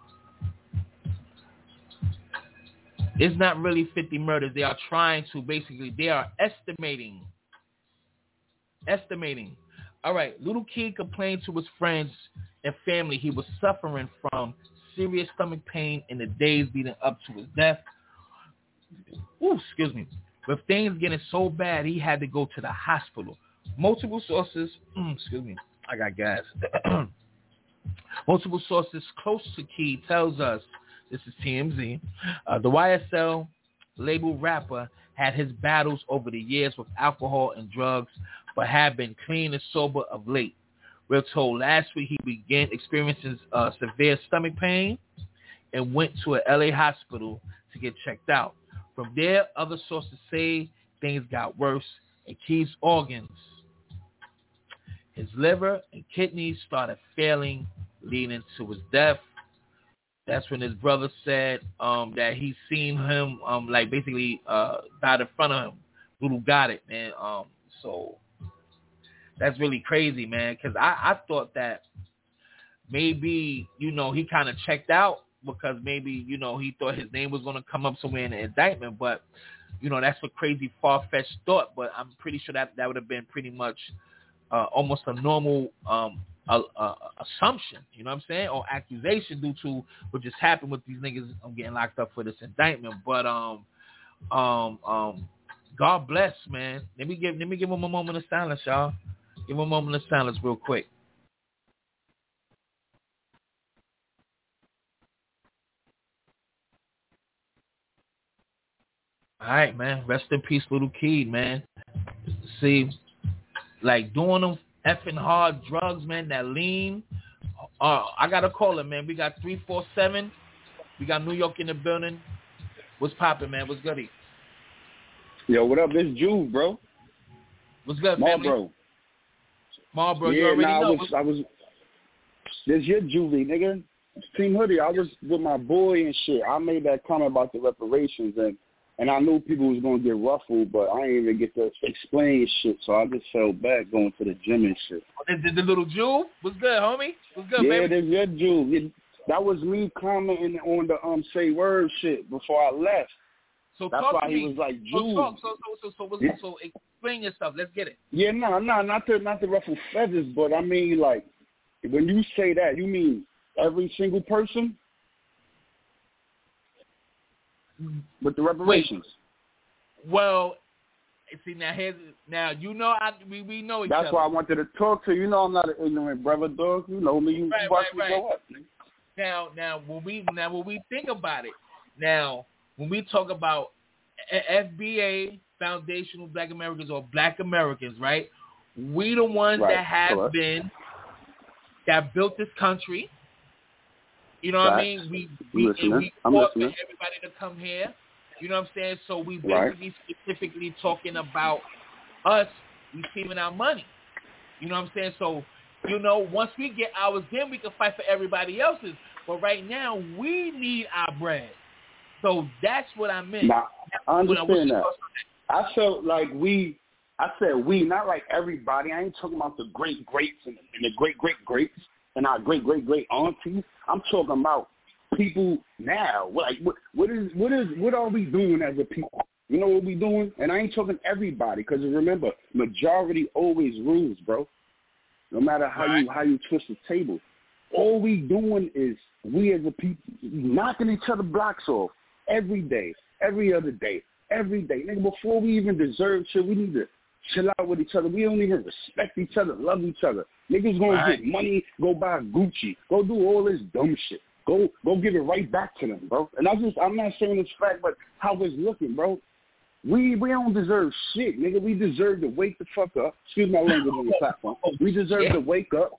Speaker 2: it's not really fifty murders. They are trying to basically, they are estimating. Estimating. All right, Little Kid complained to his friends and family he was suffering from serious stomach pain in the days leading up to his death. Ooh, excuse me. With things getting so bad, he had to go to the hospital. Multiple sources, excuse me, I got gas. Multiple sources close to Key tells us, this is T M Z, uh, the Y S L label rapper had his battles over the years with alcohol and drugs, but had been clean and sober of late. We're told last week he began experiencing uh, severe stomach pain and went to an L A hospital to get checked out. From there, other sources say things got worse and Key's organs, his liver and kidneys started failing leading to his death. That's when his brother said um, that he seen him um, like basically uh, died in front of him. Lulu got it, man. Um, so that's really crazy, man. Because I, I thought that maybe, you know, he kind of checked out because maybe, you know, he thought his name was going to come up somewhere in the indictment. But, you know, that's a crazy far-fetched thought. But I'm pretty sure that that would have been pretty much uh, almost a normal um A, a assumption, you know what I'm saying, or accusation due to what just happened with these niggas um, getting locked up for this indictment. But um, um, um, God bless, man. Let me give let me give him a moment of silence, y'all. Give him a moment of silence, real quick. All right, man. Rest in peace, Little Keed, man. See, like doing them effing hard drugs, man. That lean. Uh, I got to call it, man. We got three four seven. We got New York in the building. What's popping, man? What's goody?
Speaker 6: Yo, what up? This Juve, bro.
Speaker 2: What's good, family?
Speaker 6: Marlboro.
Speaker 2: Marlboro,
Speaker 6: yeah,
Speaker 2: you already
Speaker 6: nah,
Speaker 2: know.
Speaker 6: I was, I was, this your Juvie, nigga. Team Hoodie, I was with my boy and shit. I made that comment about the reparations, and, and I knew people was going to get ruffled, but I didn't even get to explain shit, so I just fell back going to the gym and shit.
Speaker 2: The, the, the little Juve? What's good, homie? What's good,
Speaker 6: yeah,
Speaker 2: baby?
Speaker 6: Yeah, there's your Juve. That was me commenting on the um say word shit before I left.
Speaker 2: So
Speaker 6: That's
Speaker 2: talk
Speaker 6: why
Speaker 2: to
Speaker 6: he
Speaker 2: me.
Speaker 6: was like,
Speaker 2: so,
Speaker 6: Juve.
Speaker 2: talk, so, so, so, so, so,
Speaker 6: yeah.
Speaker 2: so explain yourself. Let's get it.
Speaker 6: Yeah, no, no, not to, not to ruffle feathers, but I mean, like, when you say that, you mean every single person? With the reparations.
Speaker 2: Wait. Well, see now here's now you know I we, we know each
Speaker 6: That's
Speaker 2: other.
Speaker 6: why I wanted to talk to you. You know I'm not an ignorant brother, dog. You know me. You
Speaker 2: right,
Speaker 6: watch
Speaker 2: right,
Speaker 6: me
Speaker 2: right.
Speaker 6: go up.
Speaker 2: Now, now when we now when we think about it, now when we talk about F B A, Foundational Black Americans or Black Americans, right? We the ones
Speaker 6: right.
Speaker 2: that have
Speaker 6: Correct.
Speaker 2: been that built this country. You know
Speaker 6: Facts.
Speaker 2: what I mean? We we, and we
Speaker 6: I'm
Speaker 2: fought for
Speaker 6: listening.
Speaker 2: everybody to come here. You know what I'm saying? So we
Speaker 6: Right.
Speaker 2: basically specifically talking about us receiving our money. You know what I'm saying? So, you know, once we get ours, then we can fight for everybody else's. But right now, we need our bread. So that's what I meant.
Speaker 6: Now, I understand
Speaker 2: I,
Speaker 6: that. I felt like we, I said we, not like everybody. I ain't talking about the great greats and, and the great great greats and our great great great aunties. I'm talking about people now. Like, what, what is, what is, what are we doing as a people? You know what we doing? And I ain't talking everybody, because remember, majority always rules, bro. No matter how right. you how you twist the table, all we doing is we as a people knocking each other blocks off every day, every other day, every day. Nigga, before we even deserve shit, we need to chill out with each other. We don't even respect each other, love each other. Niggas gonna
Speaker 2: right.
Speaker 6: get money, go buy Gucci, go do all this dumb shit. Go go give it right back to them, bro. And I just I'm not saying it's fact, but how it's looking, bro. We we don't deserve shit, nigga. We deserve to wake the fuck up. Excuse my language on the platform. We deserve to wake up.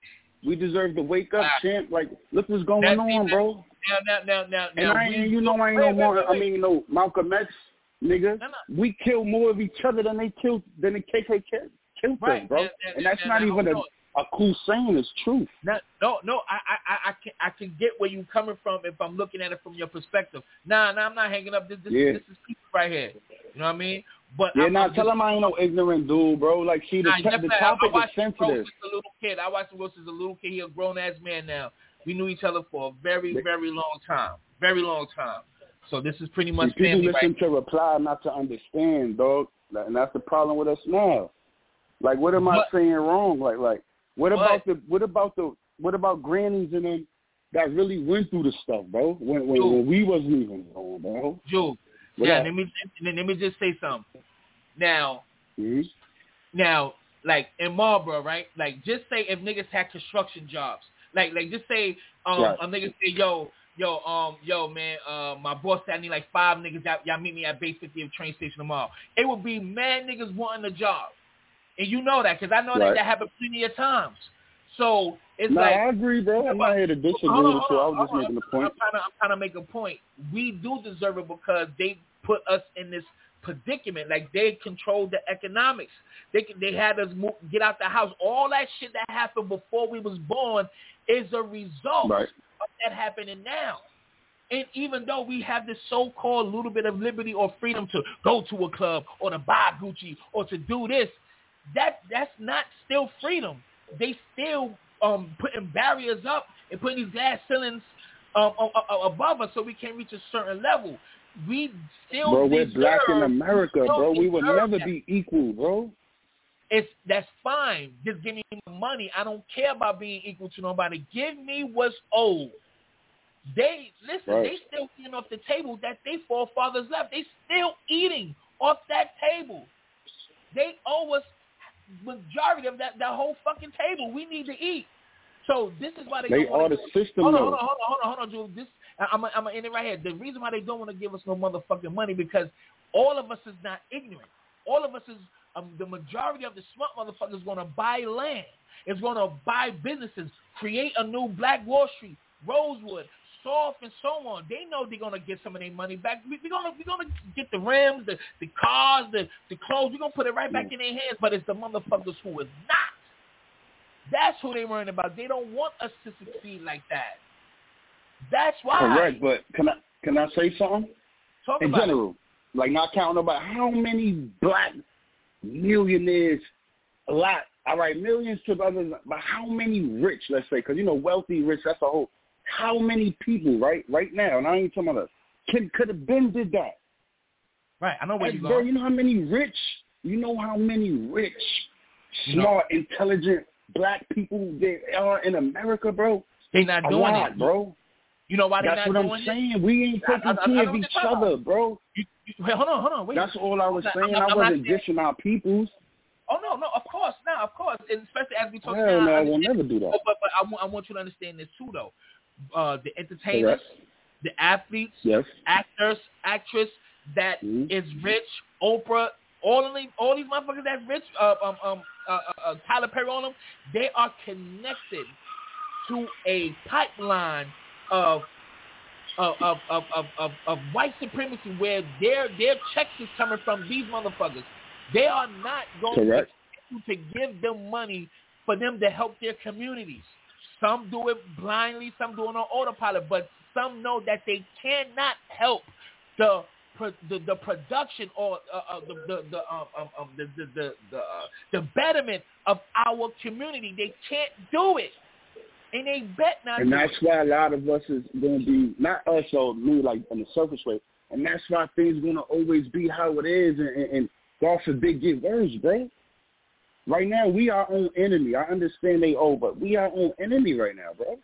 Speaker 6: We deserve to wake up, champ. Like, look what's going
Speaker 2: That's
Speaker 6: on,
Speaker 2: now,
Speaker 6: bro.
Speaker 2: Now, now, now, now,
Speaker 6: and
Speaker 2: now,
Speaker 6: I
Speaker 2: we,
Speaker 6: ain't, you know, I ain't
Speaker 2: wait,
Speaker 6: no more.
Speaker 2: wait, wait,
Speaker 6: I mean, no Malcolm X, nigga.
Speaker 2: No, no.
Speaker 6: We kill more of each other than they kill than the K K K killed
Speaker 2: right.
Speaker 6: us, bro.
Speaker 2: Now, now,
Speaker 6: and that's
Speaker 2: now,
Speaker 6: not
Speaker 2: now,
Speaker 6: even a, a cool saying. It's true.
Speaker 2: Now, no, no, I, I, I can, I can get where you coming from if I'm looking at it from your perspective. Nah, nah, I'm not hanging up. This, this,
Speaker 6: yeah.
Speaker 2: this is people right here. You know what I mean? But
Speaker 6: yeah,
Speaker 2: I'm,
Speaker 6: nah,
Speaker 2: I'm
Speaker 6: tell
Speaker 2: just,
Speaker 6: him I ain't no ignorant dude, bro. Like, see, the,
Speaker 2: nah,
Speaker 6: t-
Speaker 2: yeah,
Speaker 6: the
Speaker 2: man,
Speaker 6: topic
Speaker 2: I
Speaker 6: is sensitive.
Speaker 2: Since a little kid, I watched Will since a little kid. He a grown ass man now. We knew each other for a very, very long time. Very long time. So this is pretty much
Speaker 6: see, people
Speaker 2: family,
Speaker 6: listen
Speaker 2: right?
Speaker 6: to reply, not to understand, dog. Like, and that's the problem with us now. Like, what am I
Speaker 2: what?
Speaker 6: saying wrong? Like, like, what,
Speaker 2: what
Speaker 6: about the, what about the, what about grannies and them that really went through the stuff, bro? When when, when we wasn't even going, bro.
Speaker 2: Jules, yeah, let me let me just say something. Now,
Speaker 6: mm-hmm.
Speaker 2: now, like in Marlboro, right? Like, just say if niggas had construction jobs, like, like just say um
Speaker 6: right.
Speaker 2: a nigga say, yo, yo, um, yo, man, uh, my boss said I need like five niggas. Y'all, y'all meet me at Bay fiftieth train station tomorrow. It would be mad niggas wanting a job, and you know that because I know
Speaker 6: right.
Speaker 2: that that happened plenty of times. So it's
Speaker 6: no,
Speaker 2: like
Speaker 6: I agree, bro. I'm not here to disagree
Speaker 2: hold on,
Speaker 6: with
Speaker 2: hold
Speaker 6: you.
Speaker 2: on,
Speaker 6: I was just
Speaker 2: on.
Speaker 6: making a point.
Speaker 2: I'm trying, to, I'm trying to make a point. We do deserve it because they put us in this predicament. Like, they controlled the economics. They they had us move, get out the house. All that shit that happened before we was born, is a result
Speaker 6: right.
Speaker 2: of that happening now. And even though we have this so-called little bit of liberty or freedom to go to a club or to buy Gucci or to do this, that that's not still freedom. They still um, putting barriers up and putting these glass ceilings um, above us so we can't reach a certain level. We still
Speaker 6: Bro, we're
Speaker 2: deserve,
Speaker 6: black in America,
Speaker 2: we
Speaker 6: bro. We will never
Speaker 2: that.
Speaker 6: be equal, bro.
Speaker 2: It's that's fine. Just give me money. I don't care about being equal to nobody. Give me what's owed. They listen.
Speaker 6: Right.
Speaker 2: They still eating off the table that they forefathers left. They still eating off that table. They owe us majority of that that whole fucking table. We need to eat. So this is why they,
Speaker 6: they
Speaker 2: don't
Speaker 6: are the
Speaker 2: give,
Speaker 6: system.
Speaker 2: Hold on,
Speaker 6: though.
Speaker 2: hold on, hold on, hold on, hold on, Jules. This I'm I'm gonna end it right here. The reason why they don't want to give us no motherfucking money because all of us is not ignorant. All of us is um, the majority of the smart motherfuckers going to buy land. It's going to buy businesses, create a new Black Wall Street, Rosewood, Soft, and so on. They know they're going to get some of their money back. We, we're going to we're gonna get the rims, the, the cars, the, the clothes. We're going to put it right back in their hands, but it's the motherfuckers who is not. That's who they're worrying about. They don't want us to succeed like that. That's why.
Speaker 6: Correct, but can I can I say something?
Speaker 2: Talk
Speaker 6: in
Speaker 2: about
Speaker 6: general,
Speaker 2: it.
Speaker 6: Like not counting about how many black millionaires, a lot, all right, millions to others, but how many rich, let's say, because, you know, wealthy, rich, that's a whole, how many people, right, right now, and I ain't talking about us, could, could have been did that.
Speaker 2: Right, I know where
Speaker 6: and
Speaker 2: you're
Speaker 6: bro,
Speaker 2: going.
Speaker 6: you know how many rich, you know how many rich,
Speaker 2: You know.
Speaker 6: smart, intelligent black people there are in America, bro?
Speaker 2: They not
Speaker 6: a
Speaker 2: doing
Speaker 6: lot,
Speaker 2: it,
Speaker 6: bro.
Speaker 2: You know why they're
Speaker 6: That's
Speaker 2: not
Speaker 6: what
Speaker 2: doing
Speaker 6: I'm saying.
Speaker 2: it?
Speaker 6: We ain't taking
Speaker 2: I, I, I,
Speaker 6: care
Speaker 2: I
Speaker 6: of each
Speaker 2: about.
Speaker 6: other, bro.
Speaker 2: You, you, wait, hold on, hold on, wait.
Speaker 6: That's all I was
Speaker 2: I'm
Speaker 6: saying.
Speaker 2: not,
Speaker 6: I
Speaker 2: I'm
Speaker 6: wasn't
Speaker 2: not
Speaker 6: dishing our peoples.
Speaker 2: Oh, no, no, of course, now, of course, and especially as we talk
Speaker 6: Hell
Speaker 2: now.
Speaker 6: no, I
Speaker 2: I
Speaker 6: will never do that.
Speaker 2: But, but, but I, want, I want you to understand this, too, though. Uh, the entertainers,
Speaker 6: Correct.
Speaker 2: the athletes,
Speaker 6: Yes.
Speaker 2: actors, actress that
Speaker 6: mm-hmm.
Speaker 2: is rich, Oprah, all of these, all these motherfuckers that's rich, uh, um, um, uh, uh, Tyler Perry, all of them, they are connected to a pipeline of Of, of, of, of, of, of white supremacy where their their checks is coming from these motherfuckers. They are not going
Speaker 6: Correct.
Speaker 2: to, to give them money for them to help their communities. Some do it blindly, some do it on autopilot, but some know that they cannot help the the, the production or uh, uh, the the the, um, um, um, the the the the, uh, the betterment of our community. They can't do it. And they bet not
Speaker 6: And
Speaker 2: to.
Speaker 6: that's why a lot of us is going to be, not us, so me, like, on the surface way, and that's why things going to always be how it is, and, and, and God forbid get worse, bro. Right now, we our own enemy. I understand they owe, but we our own enemy right now, bro.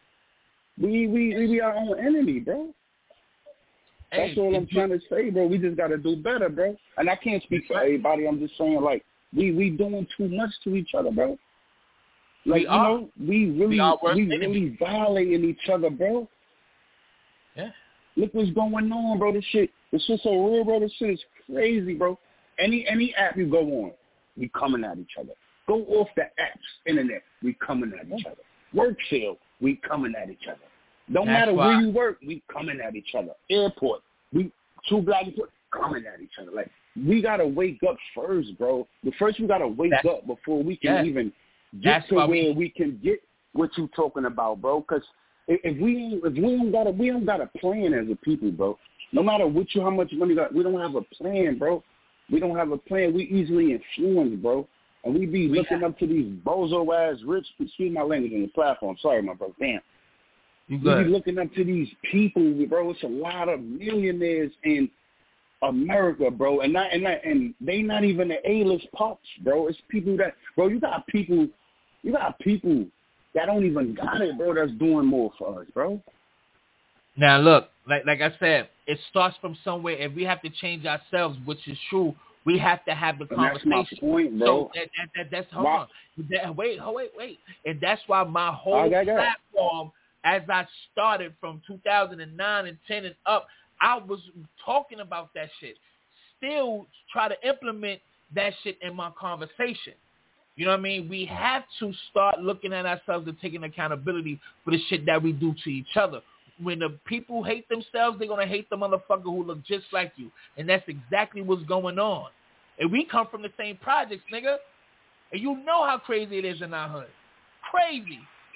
Speaker 6: We we we, we our own enemy, bro. That's
Speaker 2: Hey,
Speaker 6: all I'm trying to say, bro. We just got to do better, bro. And I can't speak for everybody. I'm just saying, like, we, we doing too much to each other, bro. Like,
Speaker 2: we
Speaker 6: you
Speaker 2: are.
Speaker 6: know, we really,
Speaker 2: we,
Speaker 6: we really violating each other, bro.
Speaker 2: Yeah.
Speaker 6: Look what's going on, bro. This shit, this shit's so real, bro. This shit is crazy, bro. Any any app you go on, we coming at each other. Go off the apps, internet, we coming at each other. Work field, we coming at each other. Don't
Speaker 2: That's
Speaker 6: matter
Speaker 2: why.
Speaker 6: where you work, we coming at each other. Airport, we two black people coming at each other. Like, we gotta wake up first, bro. But first we gotta wake
Speaker 2: That's,
Speaker 6: up before we can
Speaker 2: yes.
Speaker 6: even get
Speaker 2: That's
Speaker 6: to
Speaker 2: why
Speaker 6: where
Speaker 2: we,
Speaker 6: we can get what you talking about, bro. Because if, if we ain't, if we don't got a, we don't got a plan as a people, bro. No matter what you, how much money you got, we don't have a plan, bro. We don't have a plan. We easily influenced, bro. And we be
Speaker 2: we
Speaker 6: looking
Speaker 2: have,
Speaker 6: up to these bozo ass rich. Excuse my language on the platform. Sorry, my bro. Damn.
Speaker 2: you
Speaker 6: We
Speaker 2: good.
Speaker 6: be looking up to these people, bro. It's a lot of millionaires in America, bro, and not and not and they not even the A-list pops, bro. It's people that, bro. You got people, you got people that don't even got it, bro. That's doing more for us, bro.
Speaker 2: Now look, like like I said, it starts from somewhere. If we have to change ourselves, which is true, we have to have the
Speaker 6: And that's
Speaker 2: conversation.
Speaker 6: my point, bro.
Speaker 2: So that, that, that, that's hold
Speaker 6: Why?
Speaker 2: on. That, wait, oh, wait, wait. And that's why my whole
Speaker 6: I got that.
Speaker 2: platform, as I started from two thousand nine and ten and up, I was talking about that shit. Still try to implement that shit in my conversation. You know what I mean? We have to start looking at ourselves and taking accountability for the shit that we do to each other. When the people hate themselves, they're going to hate the motherfucker who look just like you. And that's exactly what's going on. And we come from the same projects, nigga. And you know how crazy it is in our hood. Crazy.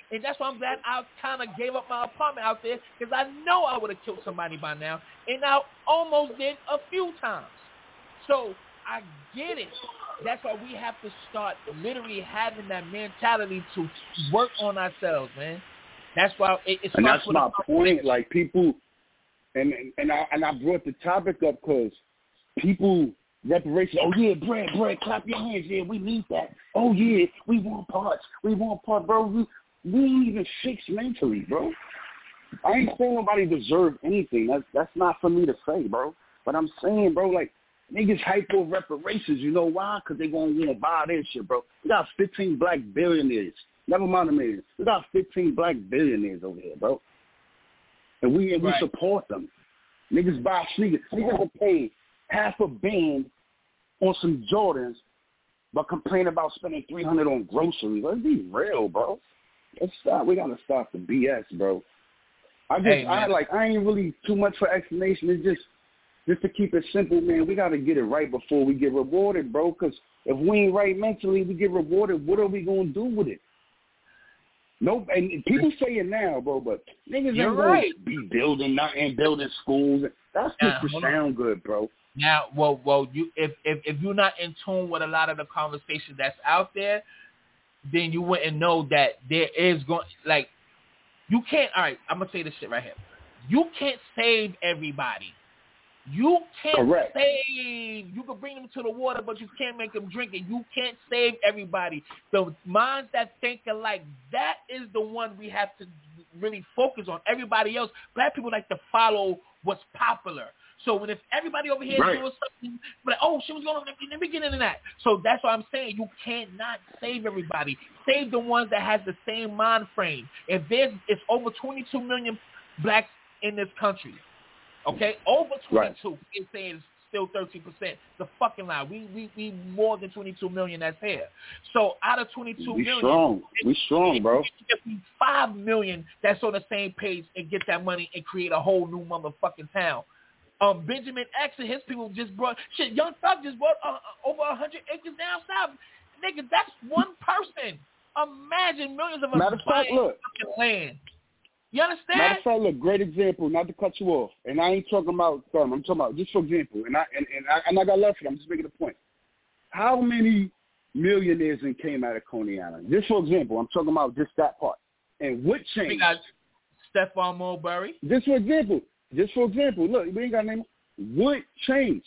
Speaker 2: And that's why I'm glad I kind of gave up my apartment out there because I know I would have killed somebody by now. And I almost did a few times. So I get it. That's why we have to start literally having that mentality to work on ourselves, man. That's why it, it starts
Speaker 6: and that's
Speaker 2: with
Speaker 6: my point. Like people, and and I and I brought the topic up because people reparations. Oh yeah, bread, bread, clap your hands. Yeah, we need that. Oh yeah, we want parts. We want parts, bro. We, we ain't even fixed mentally, bro. I ain't saying nobody deserve anything. That's that's not for me to say, bro. But I'm saying, bro, like. Niggas hype over reparations. You know why? Because they going to want to buy their shit, bro. We got fifteen black billionaires. Never mind the millions. We got fifteen black billionaires over here, bro. And we and we
Speaker 2: right.
Speaker 6: support them. Niggas buy sneakers. Niggas will pay half a band on some Jordans but complain about spending three hundred dollars on groceries. Let's be real, bro. Let's stop. We got to stop the B S, bro. I just,
Speaker 2: hey,
Speaker 6: I like, I ain't really too much for explanation. It's just, Just to keep it simple, man, we got to get it right before we get rewarded, bro, because if we ain't right mentally, we get rewarded, what are we going to do with it? Nope. And people say it now, bro, but niggas
Speaker 2: You're
Speaker 6: ain't
Speaker 2: right.
Speaker 6: going to be building nothing, building schools. That's just
Speaker 2: now,
Speaker 6: to sound on. good, bro.
Speaker 2: Now, well, well, you if, if if you're not in tune with a lot of the conversation that's out there, then you wouldn't know that there is going, like, you can't, all right, I'm going to say this shit right here. You can't save everybody. You can't
Speaker 6: Correct.
Speaker 2: save. You can bring them to the water, but you can't make them drink it. You can't save everybody. The minds that think alike, that is the one we have to really focus on. Everybody else, black people like to follow what's popular. So when if everybody over here
Speaker 6: right.
Speaker 2: is doing something, like, oh, she was going to, let me get into that. So that's why I'm saying you cannot save everybody. Save the ones that has the same mind frame. If there's, it's over twenty-two million blacks in this country. Okay, over twenty-two. Right. It's saying it's still thirteen percent. The fucking lie. We we we more than twenty-two million that's here. So out of twenty-two
Speaker 6: we
Speaker 2: million,
Speaker 6: strong. We strong, bro.
Speaker 2: If we five million that's on the same page and get that money and create a whole new motherfucking town. Um, Benjamin X and his people just brought shit. Young Thug just brought uh, over a hundred acres down south. Nigga, that's one person. Imagine millions of us
Speaker 6: Matter of fact,
Speaker 2: buying
Speaker 6: look.
Speaker 2: fucking land. You understand?
Speaker 6: Matter of fact, look, great example, not to cut you off. And I ain't talking about firm. I'm talking about just for example. And I and, and I and I got love for you. I'm just making a point. How many millionaires in came out of Coney Island? Just for example, I'm talking about just that part. And what changed?
Speaker 2: We got Stephon Marbury.
Speaker 6: Just for example. Just for example. Look, we ain't got name. What changed?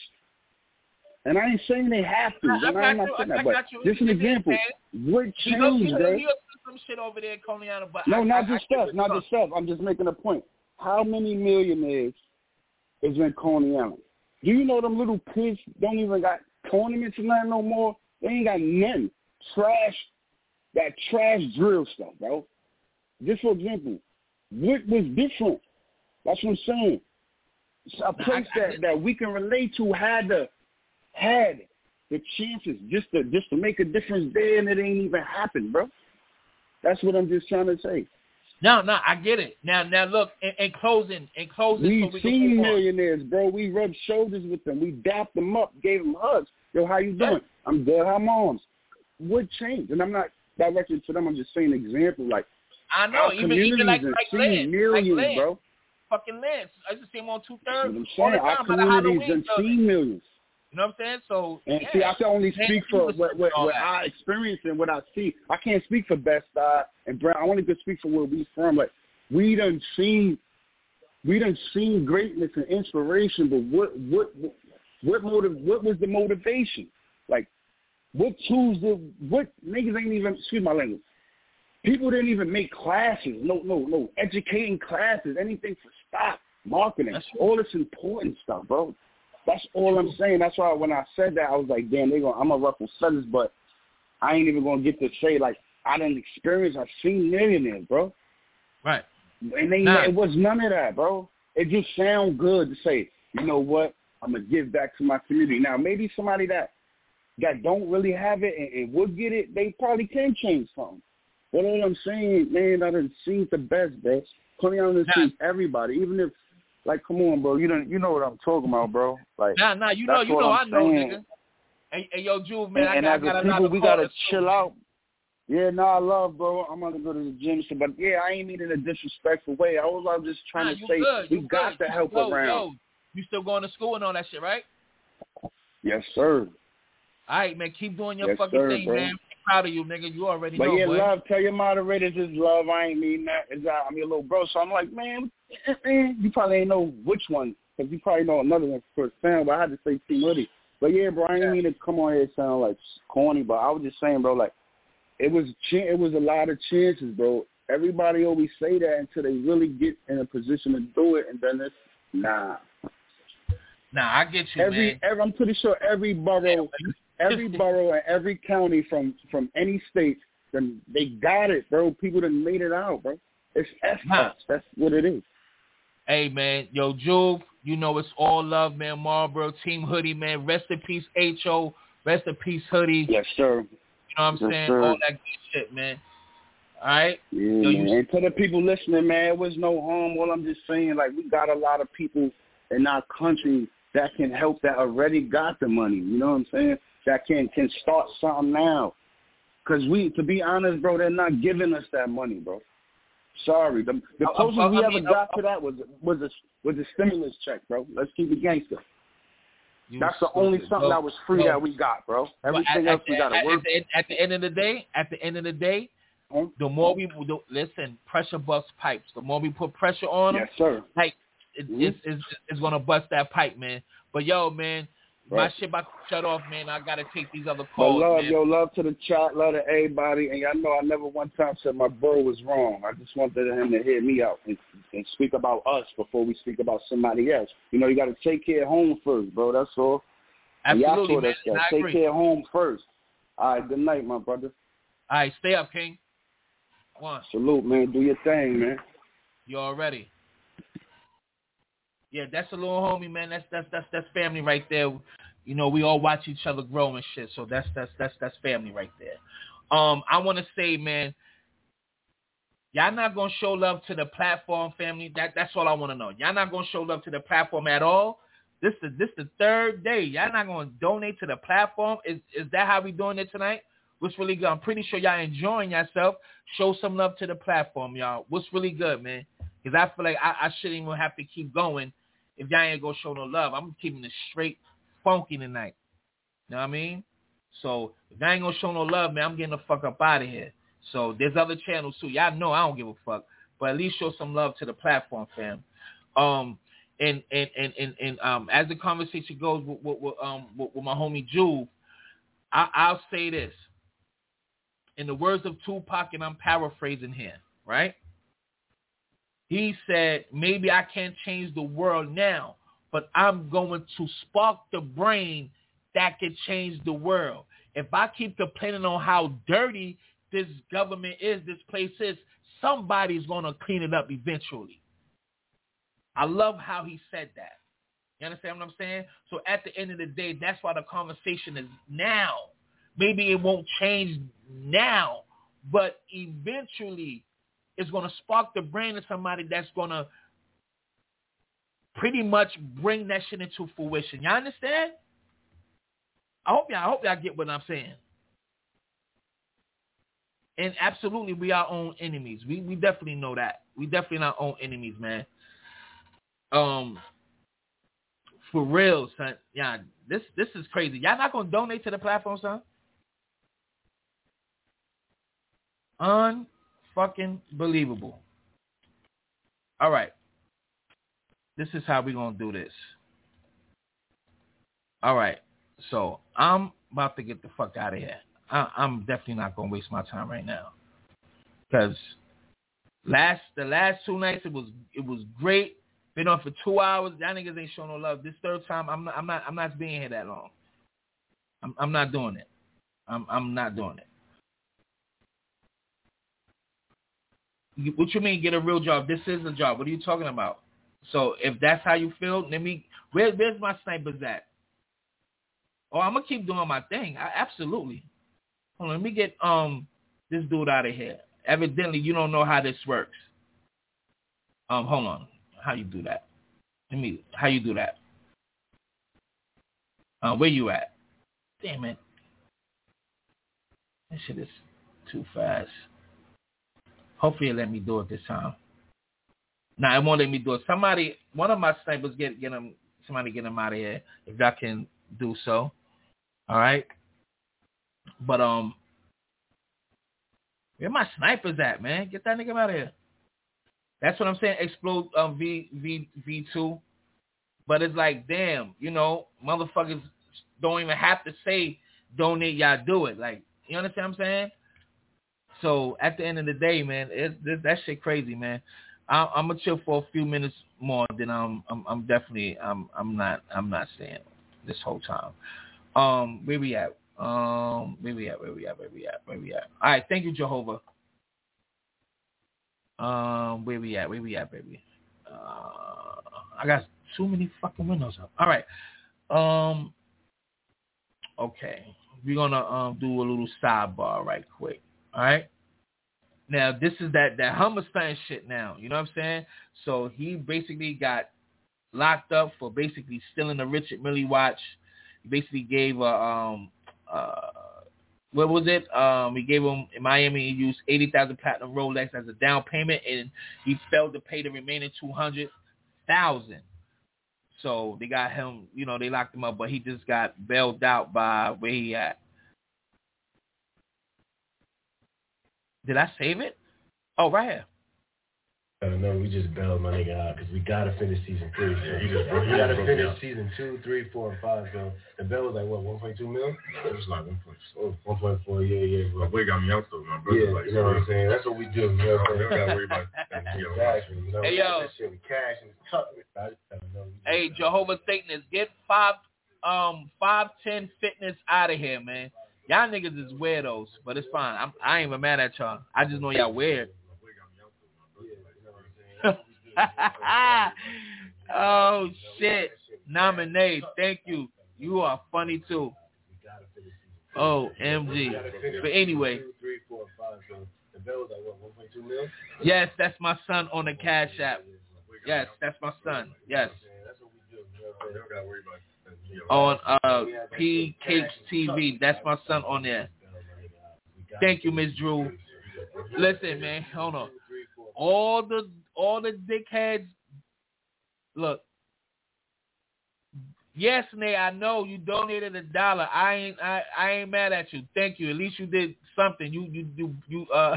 Speaker 6: And I ain't saying they have to.
Speaker 2: I,
Speaker 6: and
Speaker 2: I
Speaker 6: I'm not
Speaker 2: you,
Speaker 6: saying
Speaker 2: I,
Speaker 6: that. But
Speaker 2: I
Speaker 6: just an example. What changed, bro?
Speaker 2: Some shit over there in Coney Island, but
Speaker 6: no,
Speaker 2: I,
Speaker 6: not
Speaker 2: I,
Speaker 6: just
Speaker 2: I
Speaker 6: stuff, not just stuff. I'm just making a point. How many millionaires is in Coney Island? Do you know them little kids don't even got tournaments and nothing no more? They ain't got nothing. Trash, that trash drill stuff, bro. Just for example, what was different? That's what I'm saying. A place
Speaker 2: I, I,
Speaker 6: that, that we can relate to had the had the chances just to just to make a difference there, and it ain't even happened, bro. That's what I'm just trying to say.
Speaker 2: No, no, I get it. Now, now look, in, in closing, in closing,
Speaker 6: We've
Speaker 2: so we
Speaker 6: seen millionaires, bro. We rubbed shoulders with them. We dapped them up, gave them hugs. Yo, how you doing? Yeah. I'm good. How moms? What changed? And I'm not directed to them. I'm just saying an example. Like,
Speaker 2: I know, even, even like, like Lance,
Speaker 6: millions,
Speaker 2: like Lance,
Speaker 6: bro.
Speaker 2: Fucking Lance. I just see him on two-thirds.
Speaker 6: I'm saying, our communities have seen millions.
Speaker 2: You know what I'm saying? So,
Speaker 6: and
Speaker 2: yeah.
Speaker 6: see, I can only speak for what, what, what I experience and what I see. I can't speak for Bed-Stuy and Brown. I only can speak for where we from. Like, we done seen, we done seen greatness and inspiration, but what, what, what, what motive? What was the motivation? Like, what tools did? What niggas ain't even? Excuse my language. People didn't even make classes. No, no, no. Educating classes. Anything for stock marketing. That's all this important stuff, bro. That's all I'm saying. That's why when I said that, I was like, damn, they gonna, I'm going to ruffle feathers, but I ain't even going to get to say, like, I didn't experience, I've seen millionaires, bro.
Speaker 2: Right.
Speaker 6: And they, nah. It was none of that, bro. It just sound good to say, you know what, I'm going to give back to my community. Now, maybe somebody that, that don't really have it and, and would get it, they probably can change something. But all I'm saying, man, I done seen the best, bro. Coney Island nah. sees everybody, even if, like, come on, bro. You don't, you know what I'm talking about, bro. Like,
Speaker 2: nah, nah, you know, you know, I know, nigga. Hey, hey, yo, Juve, man,
Speaker 6: and,
Speaker 2: I
Speaker 6: and
Speaker 2: got,
Speaker 6: as
Speaker 2: got
Speaker 6: a people, we gotta chill out. Yeah, no, I love, bro. I'm gonna go to the gym, so, but yeah, I ain't mean in a disrespectful way. I was, I was just trying
Speaker 2: nah,
Speaker 6: to
Speaker 2: you
Speaker 6: say
Speaker 2: good,
Speaker 6: we
Speaker 2: you
Speaker 6: got
Speaker 2: good.
Speaker 6: to help
Speaker 2: yo,
Speaker 6: around.
Speaker 2: Yo, you still going to school and all that shit, right?
Speaker 6: Yes, sir.
Speaker 2: All right, man. Keep doing your
Speaker 6: yes,
Speaker 2: fucking
Speaker 6: sir,
Speaker 2: thing,
Speaker 6: bro.
Speaker 2: man. I'm proud of you, nigga. You already
Speaker 6: but
Speaker 2: know,
Speaker 6: yeah,
Speaker 2: boy.
Speaker 6: love. Tell your moderators it's love. I ain't mean that. It's, uh, I'm your little bro, so I'm like, man, man you probably ain't know which one, because you probably know another one for Sam, but I had to say T Hoodie. But yeah, bro, I ain't yeah. mean to come on here and sound like corny, but I was just saying, bro, like, it was ch- it was a lot of chances, bro. Everybody always say that until they really get in a position to do it, and then it's, nah.
Speaker 2: Nah, I get you,
Speaker 6: every,
Speaker 2: man.
Speaker 6: Every, I'm pretty sure every borough, every borough and every county from, from any state, then they got it, bro. People done made it out, bro. It's S
Speaker 2: nah.
Speaker 6: That's what it is.
Speaker 2: Hey, man. Yo, Juve, you know it's all love, man. Marlboro, Team Hoodie, man. Rest in peace, H O. Rest in peace, Hoodie.
Speaker 6: Yes, sir.
Speaker 2: You know what I'm
Speaker 6: yes,
Speaker 2: saying?
Speaker 6: Sir.
Speaker 2: All that good shit, man. All right?
Speaker 6: Yeah,
Speaker 2: Yo,
Speaker 6: man.
Speaker 2: you...
Speaker 6: And to the people listening, man, it was no harm. All I'm just saying, like, we got a lot of people in our country that can help that already got the money. You know what I'm saying? That can, can start something now. Because we, to be honest, bro, they're not giving us that money, bro. Sorry. The, the closest I, I, I we ever mean, got I, to that was was a, was a stimulus check, bro. Let's keep it gangster. That's the only something that was free that we got, bro. Everything
Speaker 2: at,
Speaker 6: else we got to work.
Speaker 2: At the, at the end of the day, at the end of the day, huh? the more we the, listen, pressure busts pipes. The more we put pressure on them,
Speaker 6: yes, sir.
Speaker 2: Like it, mm-hmm. it's, it's it's gonna bust that pipe, man. But yo, man, right. my shit about to shut off, man. I gotta take these other calls.
Speaker 6: But love,
Speaker 2: man.
Speaker 6: yo, love to the chat, love to everybody, and y'all know I never one time said my bro was wrong. I just wanted him to hear me out and, and speak about us before we speak about somebody else. You know, you got to take care of home first, bro. That's all.
Speaker 2: Absolutely,
Speaker 6: man. That
Speaker 2: I
Speaker 6: Take
Speaker 2: agree.
Speaker 6: care of home first. All right, good night, my brother.
Speaker 2: All right, stay up, King. One.
Speaker 6: Salute, man. Do your thing, man.
Speaker 2: You already. Yeah, that's a little homie, man. That's that's that's that's family right there. You know, we all watch each other grow and shit. So that's that's that's that's family right there. Um, I want to say, man, y'all not gonna show love to the platform, family. That that's all I want to know. Y'all not gonna show love to the platform at all. This is this the third day. Y'all not gonna donate to the platform. Is is that how we doing it tonight? What's really good? I'm pretty sure y'all enjoying yourself. Show some love to the platform, y'all. What's really good, man? Because I feel like I, I shouldn't even have to keep going if y'all ain't gonna show no love. I'm keeping it straight funky tonight. You know what I mean? So if y'all ain't gonna show no love, man, I'm getting the fuck up out of here. So there's other channels too. Y'all know I don't give a fuck, but at least show some love to the platform, fam. Um, and and and and, and um, as the conversation goes with, with, with um with, with my homie Juve, I, I'll say this. In the words of Tupac, and I'm paraphrasing here, right? He said, maybe I can't change the world now, but I'm going to spark the brain that can change the world. If I keep complaining on how dirty this government is, this place is, somebody's going to clean it up eventually. I love how he said that. You understand what I'm saying? So at the end of the day, that's why the conversation is now. Maybe it won't change now, but eventually it's going to spark the brain of somebody that's going to pretty much bring that shit into fruition. Y'all understand? I hope y'all, I hope y'all get what I'm saying. And absolutely, we are our own enemies. We we definitely know that. We definitely our own enemies, man. Um, for real, son. Yeah, this this is crazy. Y'all not gonna donate to the platform, son? Unfucking believable. All right. This is how we gonna do this. All right. So I'm about to get the fuck out of here. I, I'm definitely not gonna waste my time right now. Cause last the last two nights it was it was great. Been on for two hours. Y'all niggas ain't showing no love. This third time I'm not I'm not I'm not being here that long. I'm I'm not doing it. I'm I'm not doing it. What you mean get a real job? This is a job. What are you talking about? So if that's how you feel, let me. Where, where's my snipers at? Oh, I'm gonna keep doing my thing. I, absolutely. Hold on, let me get um this dude out of here. Evidently, you don't know how this works. Um, hold on. How you do that? Let me. How you do that? Uh, where you at? Damn it. That shit is too fast. Hopefully it let me do it this time. Nah, it won't let me do it. Somebody, one of my snipers, get get him. Somebody get him out of here if y'all can do so. All right. But um, where my snipers at, man? Get that nigga out of here. That's what I'm saying. Explode um, V V V two. But it's like, damn, you know, motherfuckers don't even have to say donate, y'all do it. Like, you understand what I'm saying? So at the end of the day, man, it, it, that shit crazy, man. I, I'm gonna chill for a few minutes more. Then I'm, I'm, I'm definitely, I'm, I'm not, I'm not staying this whole time. Um, where we at? Um, where we at? Where we at? Where we at? Where we at? All right, thank you, Jehovah. Um, where we at? Where we at, baby? Uh, I got too many fucking windows up. All right. Um. Okay, we're gonna um do a little sidebar right quick. All right. Now this is that that Hammerstein shit. Now you know what I'm saying. So he basically got locked up for basically stealing the Richard Mille watch. He basically gave a um uh what was it? Um, he gave him in Miami. He used eighty thousand platinum Rolex as a down payment, and he failed to pay the remaining two hundred thousand. So they got him, you know, they locked him up, but he just got bailed out by where he at. Did I save it? Oh, right here.
Speaker 7: I don't know. We just bailed my nigga out because we gotta finish season three. So we just we gotta finish season two, three, four, and five. So the bail was like what, one point two mil?
Speaker 8: It was like one point four.
Speaker 7: one point four, yeah, yeah.
Speaker 8: My boy got me out though. My brother,
Speaker 7: yeah,
Speaker 8: like,
Speaker 7: you know what I'm saying? That's what we do. You know what I'm saying?
Speaker 8: We gotta worry about that.
Speaker 7: Exactly. You know,
Speaker 2: hey yo,
Speaker 7: that shit with cash and tuck. I just don't know.
Speaker 2: Hey, Jehovah Satanists, get five, um, five ten fitness out of here, man. Y'all niggas is weirdos, but it's fine. I'm, I ain't even mad at y'all. I just know y'all weird. Oh shit, Nominate, thank you. You are funny too. Oh, M G. But anyway, yes, that's my son on the Cash App. Yes, that's my son. Yes. On uh P K T V, that's my son on there. Thank you, Miss Drew. Listen, man, hold on. All the all the dickheads, look. Yes, Nate, I know you donated a dollar. I ain't I, I ain't mad at you. Thank you. At least you did something. You you you you uh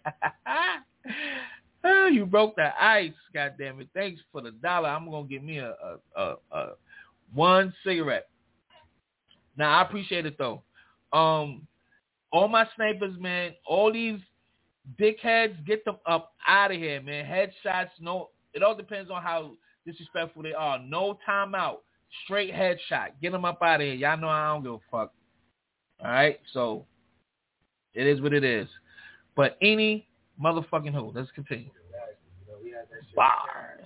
Speaker 2: you broke the ice, goddamn it. Thanks for the dollar. I'm gonna give me a a, a, a one cigarette. Now I appreciate it though. Um all my snipers, man, all these dickheads, get them up out of here, man. Headshots, no, it all depends on how disrespectful they are. No timeout, straight headshot. Get them up out of here. Y'all know I don't give a fuck. All right, so it is what it is. But any motherfucking who, let's continue. Bars.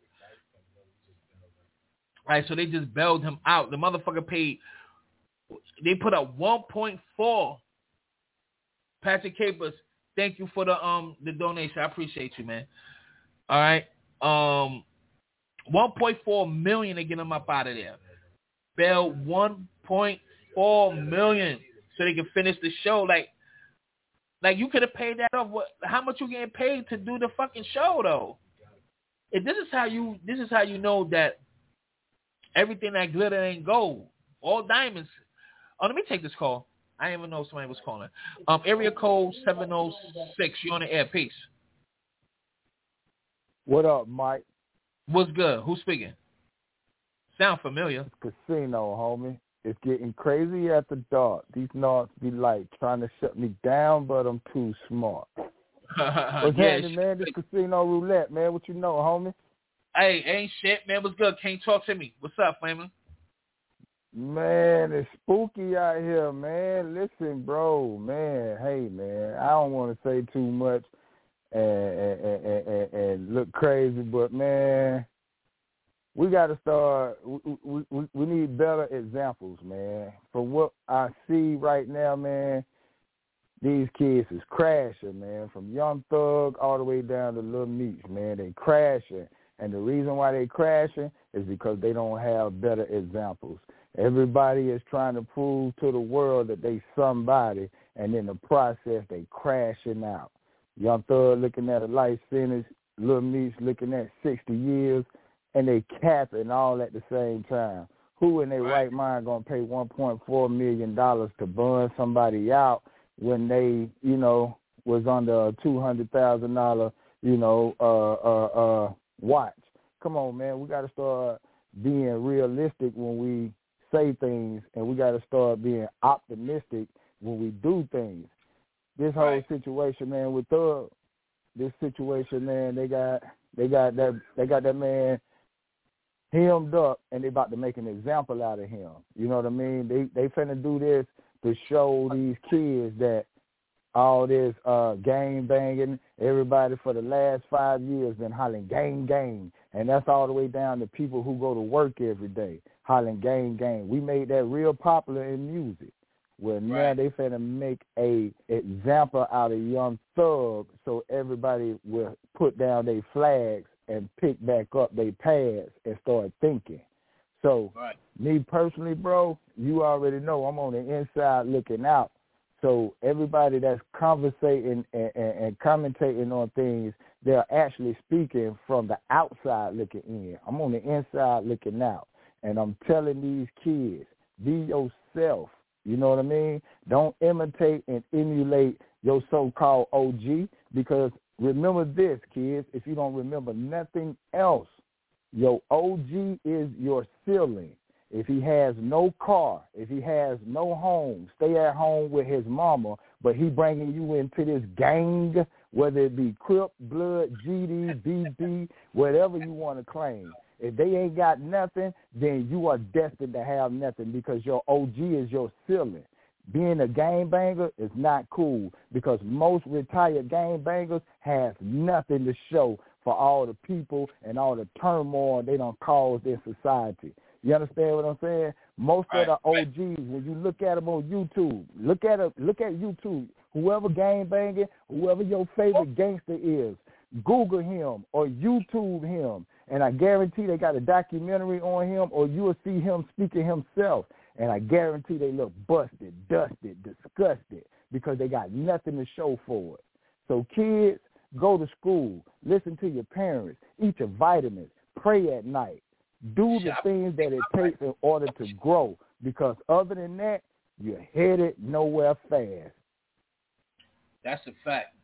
Speaker 2: All right, so they just bailed him out. The motherfucker paid. They put up one point four. Patrick Capers, thank you for the um the donation. I appreciate you, man. All right. Um, one point four million to get them up out of there. Bail one point four million so they can finish the show. Like, like you could have paid that off. What? How much you getting paid to do the fucking show though? If this is how you, this is how you know that everything that glitter ain't gold. All diamonds. Oh, let me take this call. I didn't even know somebody was calling. Um, area code seven oh six. You on the air. Peace.
Speaker 9: What up, Mike?
Speaker 2: What's good? Who's speaking? Sound familiar.
Speaker 9: It's Casino, homie. It's getting crazy at the dark. These narcs be like trying to shut me down, but I'm too smart. What's
Speaker 2: yeah,
Speaker 9: happening, man? This Casino Roulette, man. What you know, homie?
Speaker 2: Hey, ain't shit, man. What's good? Can't talk to me. What's up, Flamin'?
Speaker 9: Man, it's spooky out here, man. Listen, bro, man. Hey, man, I don't want to say too much and, and, and, and, and look crazy, but, man, we got to start, we, we, we need better examples, man. From what I see right now, man, these kids is crashing, man, from Young Thug all the way down to Lil Meech, man. They crashing. And the reason why they crashing is because they don't have better examples. Everybody is trying to prove to the world that they somebody, and in the process, they crashing out. Young Thug looking at a life sentence, Lil Meech looking at sixty years, and they capping all at the same time. Who in their right mind going to pay one point four million dollars to burn somebody out when they, you know, was under a two hundred thousand dollars, you know, uh, uh, uh, watch? Come on, man. We got to start being realistic when we say things, and we got to start being optimistic when we do things. This whole right. situation, man, with Thug, this situation, man, they got they got that they got that man hemmed up, and they about to make an example out of him. You know what I mean? They they finna do this to show these kids that all this uh, gang banging, everybody for the last five years been hollering gang, gang. And that's all the way down to people who go to work every day hollering gang, gang. We made that real popular in music. Well, now right. they finna make a example out of Young Thug so everybody will put down their flags and pick back up their pads and start thinking. So right. me personally, bro, you already know I'm on the inside looking out. So everybody that's conversating and, and, and commentating on things, they're actually speaking from the outside looking in. I'm on the inside looking out. And I'm telling these kids, be yourself. You know what I mean? Don't imitate and emulate your so-called O G, because remember this, kids, if you don't remember nothing else, your O G is your ceiling. If he has no car, if he has no home, stay at home with his mama, but he bringing you into this gang, whether it be Crip, Blood, G D, B B, whatever you want to claim. If they ain't got nothing, then you are destined to have nothing, because your O G is your ceiling. Being a gangbanger is not cool, because most retired gangbangers have nothing to show for all the people and all the turmoil they done caused in society. You understand what I'm saying? Most right. of the O Gs, when you look at them on YouTube, look at a, look at YouTube. Whoever gangbanging, whoever your favorite gangster is, Google him or YouTube him, and I guarantee they got a documentary on him, or you will see him speaking himself, and I guarantee they look busted, dusted, disgusted, because they got nothing to show for it. So kids, go to school, listen to your parents, eat your vitamins, pray at night. Do the things that it takes in order to grow, because other than that, you're headed nowhere fast.
Speaker 2: That's a fact.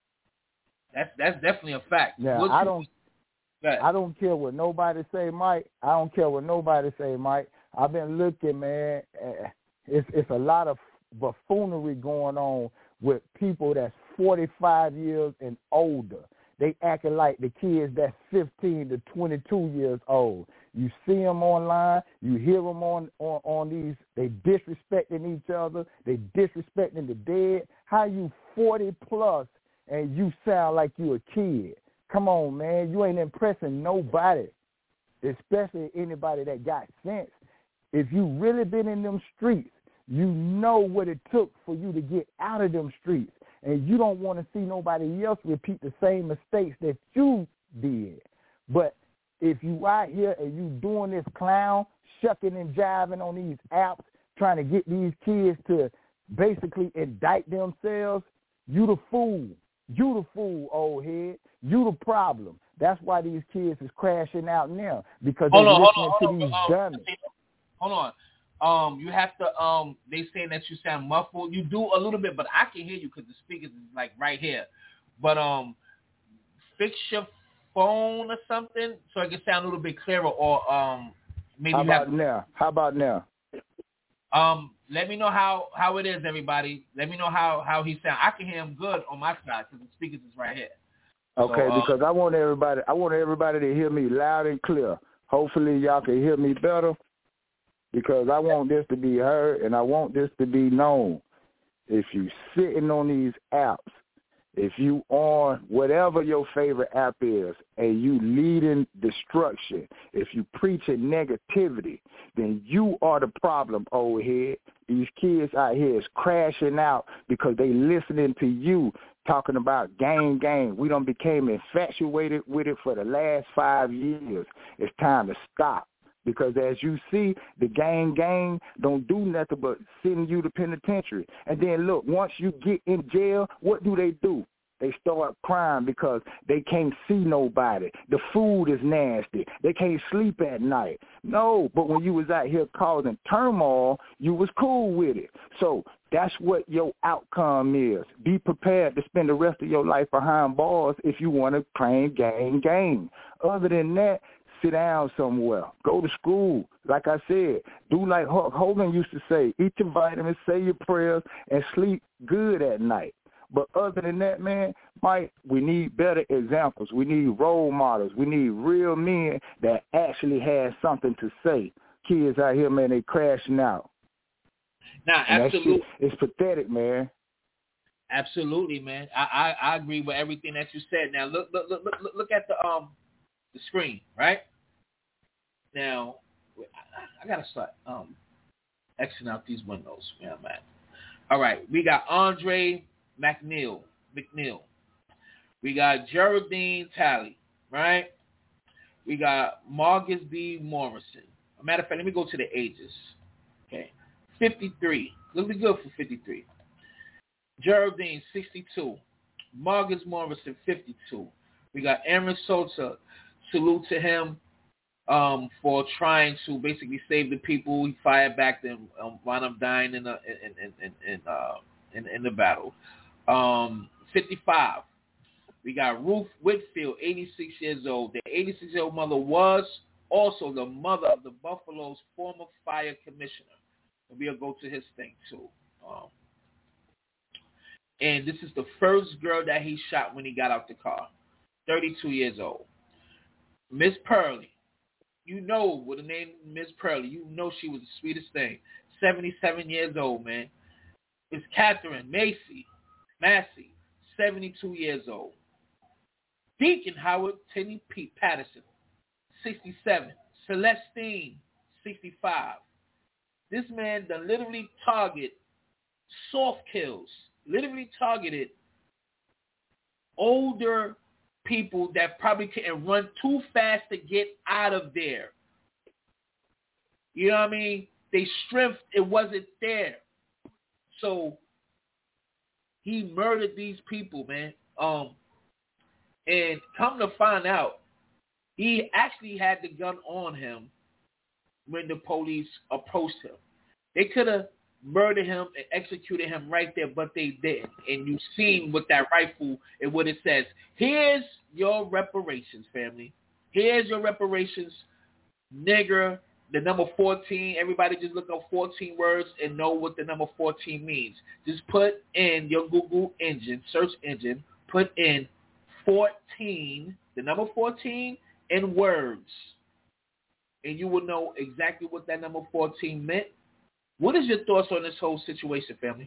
Speaker 2: That's that's definitely a fact.
Speaker 9: Now,
Speaker 2: what
Speaker 9: I
Speaker 2: you,
Speaker 9: don't I don't care what nobody say, Mike. I don't care what nobody say, Mike. I've been looking, man. It's it's a lot of buffoonery going on with people that's forty-five years and older. They acting like the kids that's fifteen to twenty-two years old. You see them online. You hear them on, on, on these. They disrespecting each other. They disrespecting the dead. How you forty plus and you sound like you a kid? Come on, man. You ain't impressing nobody, especially anybody that got sense. If you really been in them streets, you know what it took for you to get out of them streets. And you don't want to see nobody else repeat the same mistakes that you did. But if you out here and you doing this clown, shucking and jiving on these apps, trying to get these kids to basically indict themselves, you the fool. You the fool, old head. You the problem. That's why these kids is crashing out now, because they're listening on, to on, these on, dummies.
Speaker 2: Hold on. Um, you have to, um, they saying that you sound muffled. You do a little bit, but I can hear you because the speakers is like right here. But um, fix your phone or something so it can sound a little bit clearer, or um, maybe
Speaker 9: How
Speaker 2: you
Speaker 9: about
Speaker 2: have,
Speaker 9: now? How about now?
Speaker 2: Um, let me know how, how it is, everybody. Let me know how, how he sound. I can hear him good on my side because the speakers is right here.
Speaker 9: Okay,
Speaker 2: so, uh,
Speaker 9: because I want everybody, I want everybody to hear me loud and clear. Hopefully, y'all can hear me better, because I want this to be heard and I want this to be known. If you sitting on these apps, if you on whatever your favorite app is and you leading destruction, if you preaching negativity, then you are the problem, old head. These kids out here is crashing out because they listening to you talking about gang, gang. We done became infatuated with it for the last five years. It's time to stop. Because as you see, the gang gang don't do nothing but send you to penitentiary. And then look, once you get in jail, what do they do? They start crying because they can't see nobody. The food is nasty. They can't sleep at night. No, but when you was out here causing turmoil, you was cool with it. So that's what your outcome is. Be prepared to spend the rest of your life behind bars if you want to claim gang gang. Other than that, sit down somewhere. Go to school. Like I said, do like Hulk Hogan used to say, eat your vitamins, say your prayers, and sleep good at night. But other than that, man, Mike, we need better examples. We need role models. We need real men that actually have something to say. Kids out here, man, they crashing out.
Speaker 2: Now, absolutely.
Speaker 9: It's pathetic, man.
Speaker 2: Absolutely, man. I, I, I agree with everything that you said. Now, look look look look, look at the um the screen, right? Now, I, I gotta start um Xing out these windows where I'm at. All right, we got Andre McNeil, McNeil. We got Geraldine Talley, right? We got Marcus B. Morrison. As a matter of fact, let me go to the ages. Okay, fifty-three. Looking good for fifty-three. Geraldine, sixty-two. Marcus Morrison, fifty-two. We got Aaron Sosa. Salute to him um, for trying to basically save the people. He fired back them, um, wound up dying in the in in in, in, uh, in, in the battle. Um, fifty-five. We got Ruth Whitfield, eighty-six years old. The eighty-six-year-old mother was also the mother of the Buffalo's former fire commissioner. And we'll go to his thing, too. Um, and this is the first girl that he shot when he got out the car. thirty-two years old. Miss Pearlie. You know with the name Miss Pearlie. You know she was the sweetest thing. seventy-seven years old, man. It's Catherine Macy. Massey, seventy-two years old. Deacon Howard Tenney Pete Patterson, sixty-seven. Celestine, sixty-five. This man done literally target soft kills, literally targeted older people that probably couldn't run too fast to get out of there. You know what I mean? Their strength, it wasn't there. So he murdered these people, man. Um, and come to find out, he actually had the gun on him when the police approached him. They could have murdered him and executed him right there, but they didn't. And you seen with that rifle and what it says. Here's your reparations, family. Here's your reparations, nigger. The number fourteen, everybody just look up fourteen words and know what the number fourteen means. Just put in your Google engine, search engine, put in fourteen, the number fourteen, in words. And you will know exactly what that number fourteen meant. What is your thoughts on this whole situation, family?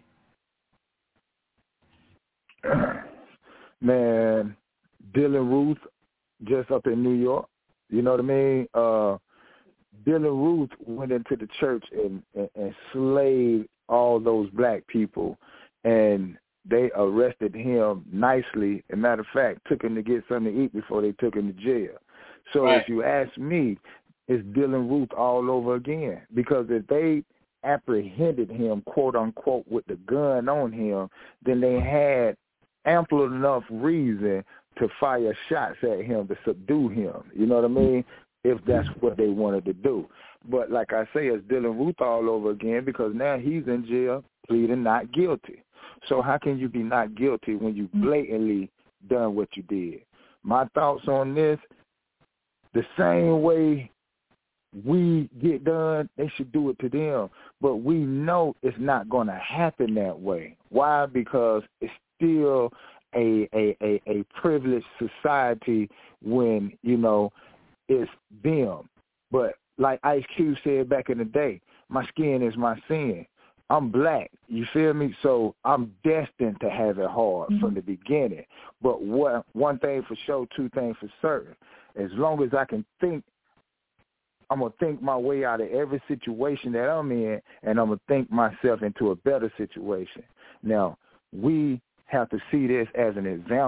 Speaker 9: Man, Dylan Ruth, just up in New York, you know what I mean? Uh, Dylan Ruth went into the church and, and, and slaved all those black people, and they arrested him nicely. As a matter of fact, took him to get something to eat before they took him to jail. So right. If you ask me, it's Dylan Ruth all over again. Because if they apprehended him, quote unquote, with the gun on him, then they had ample enough reason to fire shots at him to subdue him. You know what I mean? If that's what they wanted to do. But like I say, it's Dylan Ruth all over again because now he's in jail pleading not guilty. So how can you be not guilty when you blatantly done what you did? My thoughts on this, the same way we get done, they should do it to them. But we know it's not going to happen that way. Why? Because it's still a, a, a, a privileged society when, you know, it's them. But like Ice Cube said back in the day, my skin is my sin. I'm black, you feel me? So I'm destined to have it hard mm-hmm. from the beginning. But what, one thing for sure, two things for certain. As long as I can think, I'm going to think my way out of every situation that I'm in, and I'm going to think myself into a better situation. Now, we have to see this as an example.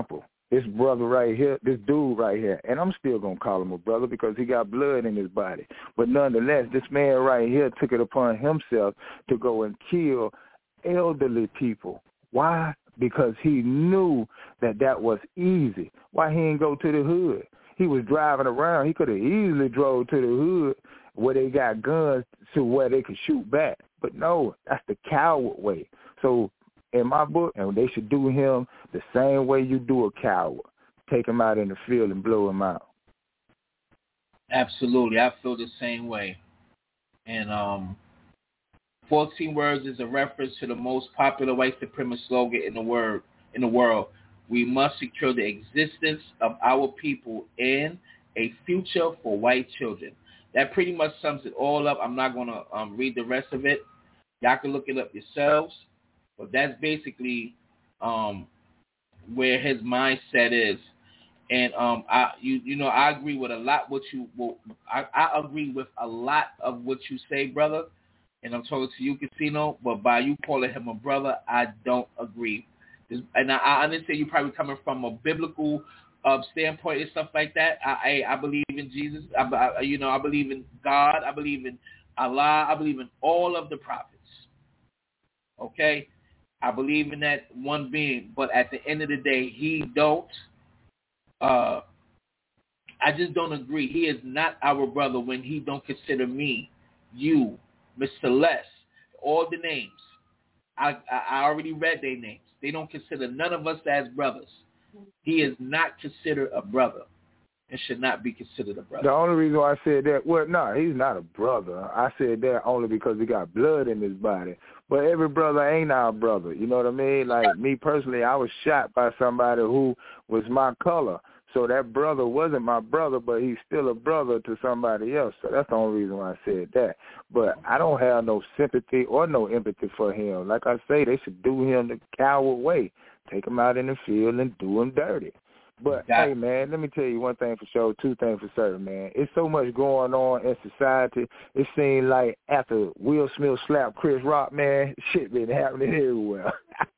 Speaker 9: this brother right here, this dude right here, and I'm still going to call him a brother because he got blood in his body. But nonetheless, this man right here took it upon himself to go and kill elderly people. Why? Because he knew that that was easy. Why he didn't go to the hood? He was driving around. He could have easily drove to the hood where they got guns to where they could shoot back. But no, that's the coward way. So in my book, and they should do him the same way you do a coward. Take him out in the field and blow him out.
Speaker 2: Absolutely. I feel the same way. And um, fourteen words is a reference to the most popular white supremacist slogan in the word in the world. We must secure the existence of our people and a future for white children. That pretty much sums it all up. I'm not going to um, read the rest of it. Y'all can look it up yourselves. But that's basically um, where his mindset is. And um, I, you, you know, I agree with a lot what you. Well, I, I agree with a lot of what you say, brother. And I'm talking to you, Casino. But by you calling him a brother, I don't agree. And I, I understand you probably coming from a biblical uh, standpoint and stuff like that. I, I, I believe in Jesus. I, I, you know, I believe in God. I believe in Allah. I believe in all of the prophets. Okay, I believe in that one being. But at the end of the day, he don't. Uh, I just don't agree. He is not our brother when he don't consider me, you, Miss Celeste, all the names. I, I, I already read their names. They don't consider none of us as brothers. He is not considered a brother and should not be considered a brother.
Speaker 9: The only reason why I said that, well, no, he's not a brother. I said that only because he got blood in his body. But every brother ain't our brother. You know what I mean? Like me personally, I was shot by somebody who was my color. So that brother wasn't my brother, but he's still a brother to somebody else. So that's the only reason why I said that. But I don't have no sympathy or no empathy for him. Like I say, they should do him the coward way. Take him out in the field and do him dirty. But, hey, man, let me tell you one thing for sure, two things for certain, man. It's so much going on in society. It seems like after Will Smith slapped Chris Rock, man, shit been happening everywhere.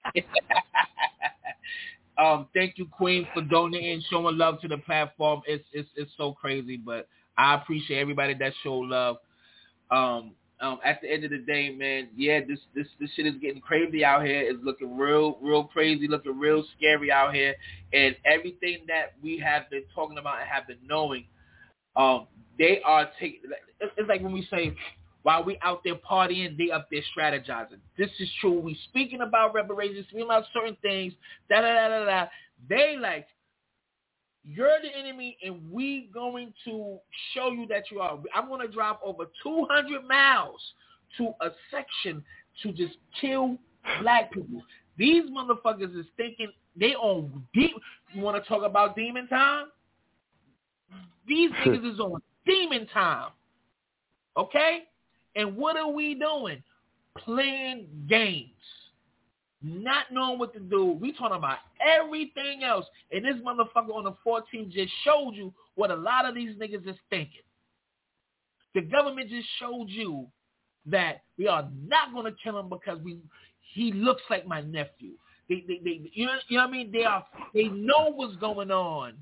Speaker 2: Um, thank you, Queen, for donating, showing love to the platform. It's it's it's so crazy, but I appreciate everybody that showed love. Um, um, at the end of the day, man, yeah, this this this shit is getting crazy out here. It's looking real, real crazy, looking real scary out here. And everything that we have been talking about and have been knowing, um, they are taking. It's like when we say, while we out there partying, they up there strategizing. This is true. We speaking about reparations, speaking about certain things, da da da da da. They like, you're the enemy, and we going to show you that you are. I'm going to drive over two hundred miles to a section to just kill black people. These motherfuckers is thinking they on deep. You want to talk about demon time? These niggas is on demon time. Okay? And what are we doing? Playing games. Not knowing what to do. We talking about everything else. And this motherfucker on the fourteenth just showed you what a lot of these niggas is thinking. The government just showed you that we are not going to kill him because we he looks like my nephew. They, they, they, you know, you know what I mean? They are. They know what's going on.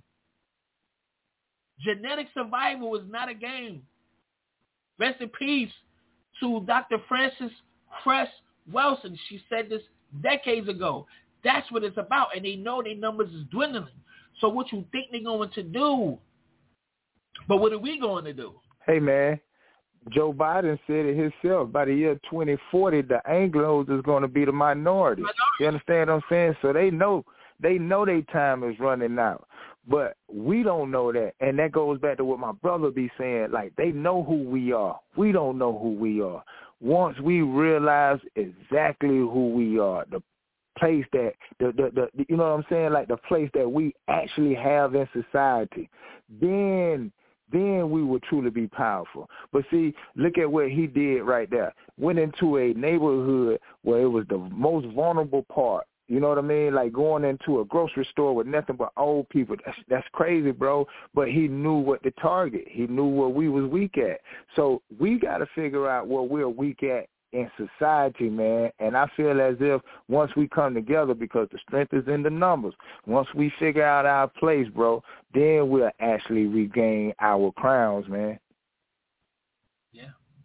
Speaker 2: Genetic survival is not a game. Rest in peace to Doctor Frances Cress Welsing. She said this decades ago. That's what it's about, and they know their numbers is dwindling. So what you think they're going to do? But what are we going to do?
Speaker 9: Hey, man, Joe Biden said it himself. By the year twenty forty, the Anglos is going to be the minority. minority. You understand what I'm saying? So they know they know their time is running out. But we don't know that, and that goes back to what my brother be saying. Like, they know who we are. We don't know who we are. Once we realize exactly who we are, the place that, the, the, the you know what I'm saying, like the place that we actually have in society, then then we will truly be powerful. But see, look at what he did right there. Went into a neighborhood where it was the most vulnerable part. You know what I mean? Like going into a grocery store with nothing but old people. That's that's crazy, bro. But he knew what to target. He knew where we was weak at. So we got to figure out where we're weak at in society, man. And I feel as if once we come together, because the strength is in the numbers, once we figure out our place, bro, then we'll actually regain our crowns, man.
Speaker 2: Yeah.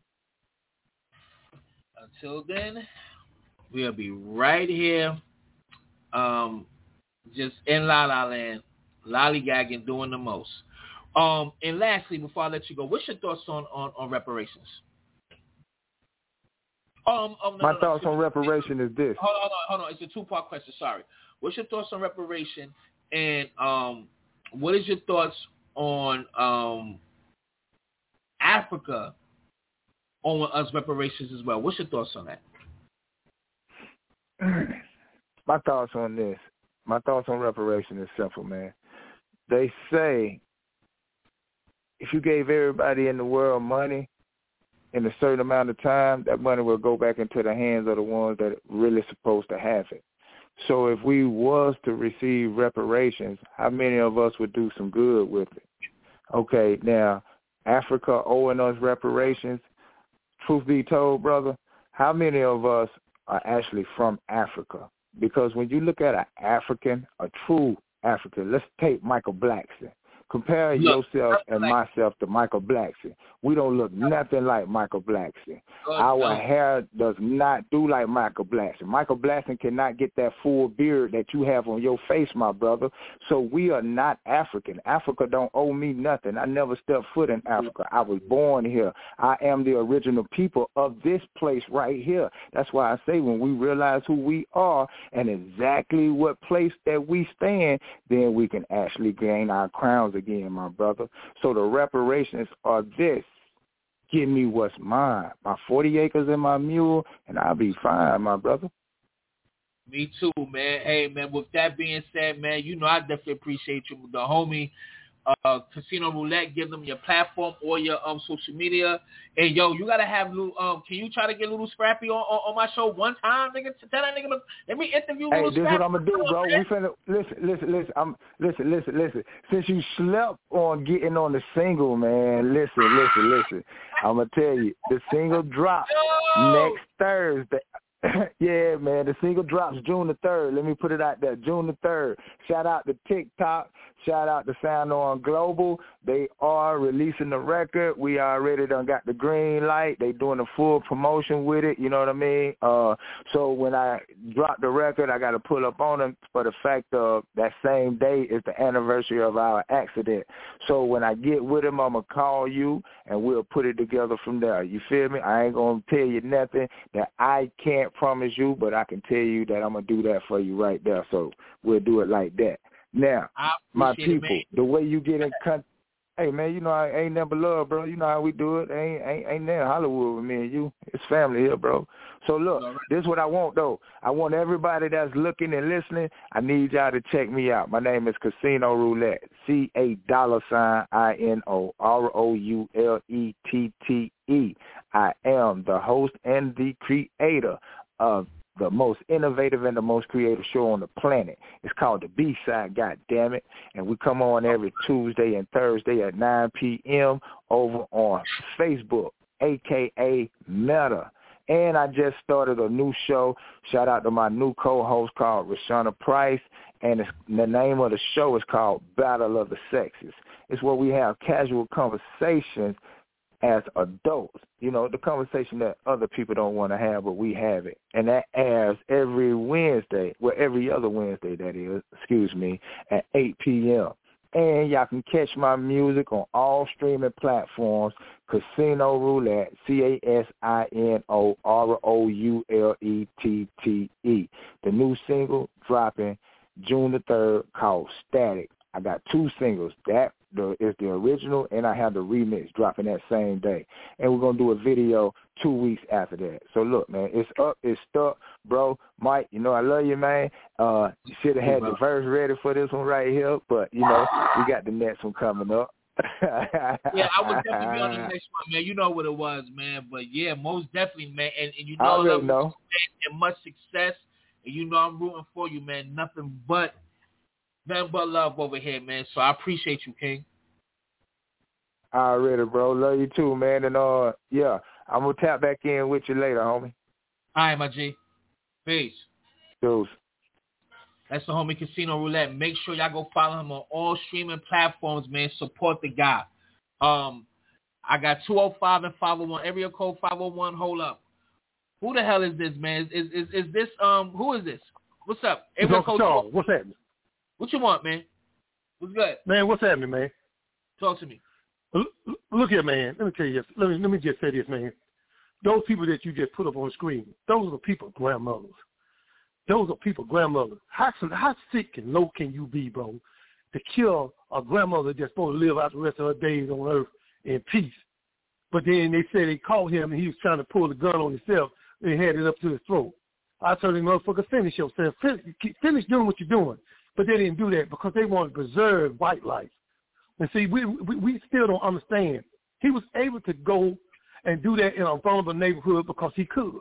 Speaker 2: Until then, we'll be right here, um, just in La La Land, lollygagging, doing the most. Um, and lastly, before I let you go, what's your thoughts on, on, on reparations? Um, oh, no,
Speaker 9: My
Speaker 2: no,
Speaker 9: thoughts
Speaker 2: no.
Speaker 9: on reparation is this.
Speaker 2: Hold on, hold on, hold on. It's a two-part question. Sorry. What's your thoughts on reparation? And um, what is your thoughts on um, Africa on us reparations as well? What's your thoughts on that?
Speaker 9: My thoughts on this. My thoughts on reparation is simple, man. They say if you gave everybody in the world money in a certain amount of time, that money will go back into the hands of the ones that are really supposed to have it. So if we was to receive reparations, how many of us would do some good with it? Okay, now, Africa owing us reparations, truth be told, brother, how many of us are actually from Africa? Because when you look at an African, a true African, let's take Michael Blackson. Compare look, yourself and like, myself to Michael Blackson. We don't look nothing like Michael Blackson. Uh, Our uh, hair does not do like Michael Blackson. Michael Blackson cannot get that full beard that you have on your face, my brother. So we are not African. Africa don't owe me nothing. I never stepped foot in Africa. I was born here. I am the original people of this place right here. That's why I say when we realize who we are and exactly what place that we stand, then we can actually gain our crowns again, my brother. So the reparations are this. Give me what's mine. My forty acres and my mule, and I'll be fine, my brother.
Speaker 2: Me too, man. Hey, man, with that being said, man, you know I definitely appreciate you, the homie. Uh, Casino Roulette, give them your platform or your um social media. And yo, you gotta have little um. Can you try to get Little Scrappy on, on, on my show one time, nigga? Tell that nigga, let me interview
Speaker 9: hey,
Speaker 2: Little Scrappy.
Speaker 9: Hey, this is what I'm gonna do, bro. We finna listen, listen, listen. I'm listen, listen, listen. Since you slept on getting on the single, man, listen, listen, listen. I'm gonna tell you, the single drops no. next Thursday. Yeah, man, the single drops June the third. Let me put it out there, June the third. Shout out to TikTok. Shout out to Sound On Global. They are releasing the record. We already done got the green light. They doing a full promotion with it, you know what I mean? Uh, so when I drop the record, I got to pull up on them for the fact of that same day is the anniversary of our accident. So when I get with them, I'm going to call you, and we'll put it together from there. You feel me? I ain't going to tell you nothing that I can't promise you, but I can tell you that I'm going to do that for you right there. So we'll do it like that. Now, my people, it, the way you get in contact, hey, man, you know, I ain't never love, bro. You know how we do it. Ain't ain't, ain't there Hollywood with me and you. It's family here, bro. So, look, right. This is what I want, though. I want everybody that's looking and listening, I need y'all to check me out. My name is Casino Roulette, C A dollar sign I N O R O U L E T T E. I am the host and the creator of the most innovative and the most creative show on the planet. It's called The B-Side, goddammit. And we come on every Tuesday and Thursday at nine p.m. over on Facebook, a k a. Meta. And I just started a new show. Shout out to my new co-host called Rashana Price. And it's, the name of the show is called Battle of the Sexes. It's where we have casual conversations as adults, you know, the conversation that other people don't want to have, but we have it. And that airs every Wednesday, well, every other Wednesday, that is, excuse me, at eight p.m. And y'all can catch my music on all streaming platforms, Casino Roulette, C A S I N O R O U L E T T E. The new single dropping June the third called Static. I got two singles. That the, is the original, and I have the remix dropping that same day. And we're going to do a video two weeks after that. So, look, man, it's up, it's stuck. Bro, Mike, you know I love you, man. Uh, you should have had the verse ready for this one right here, but, you know, we got the next one coming up.
Speaker 2: Yeah, I would definitely be on the next one, man. You know what it was, man. But, yeah, most definitely, man. And, and you know,
Speaker 9: I really know.
Speaker 2: And much success. And you know I'm rooting for you, man. Nothing but Nothing but love over here, man. So I appreciate you, King.
Speaker 9: Already, bro. Love you too, man. And uh, yeah, I'm going to tap back in with you later, homie.
Speaker 2: All right, my G. Peace.
Speaker 9: Deuce.
Speaker 2: That's the homie Casino Roulette. Make sure y'all go follow him on all streaming platforms, man. Support the guy. Um, I got two oh five and five oh one. Area code five oh one. Hold up. Who the hell is this, man? Is is is this um? Who is this? What's up? Area code
Speaker 10: Charles, what's happening?
Speaker 2: What you want, man? What's good?
Speaker 10: Man, what's happening, man?
Speaker 2: Talk to me.
Speaker 10: Look, look here, man. Let me tell you this. Let me let me just say this, man. Those people that you just put up on the screen, those are the people grandmothers. Those are people grandmothers. How how sick and low can you be, bro, to kill a grandmother that's supposed to live out the rest of her days on earth in peace? But then they said they caught him and he was trying to pull the gun on himself and had it up to his throat. I told him, motherfucker, finish yourself. Finish, finish doing what you're doing. But they didn't do that because they wanted to preserve white life. And see, we, we we still don't understand. He was able to go and do that in a vulnerable neighborhood because he could.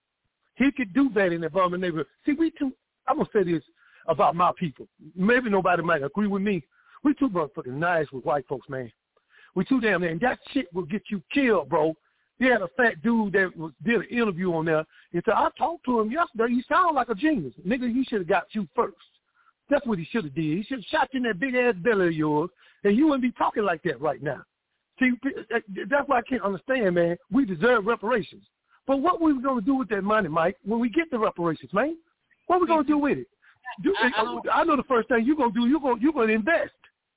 Speaker 10: He could do that in a vulnerable neighborhood. See, we too, I'm going to say this about my people. Maybe nobody might agree with me. We too motherfucking nice with white folks, man. We too damn, and that shit will get you killed, bro. He had a fat dude that was, did an interview on there. He said, I talked to him yesterday. You sound like a genius. Nigga, he should have got you first. That's what he should have did. He should have shot you in that big-ass belly of yours, and you wouldn't be talking like that right now. See, that's why I can't understand, man. We deserve reparations. But what we going to do with that money, Mike, when we get the reparations, man? What we going to do with it? Do, I, I, I know the first thing you're going to do, you're going you're going to invest.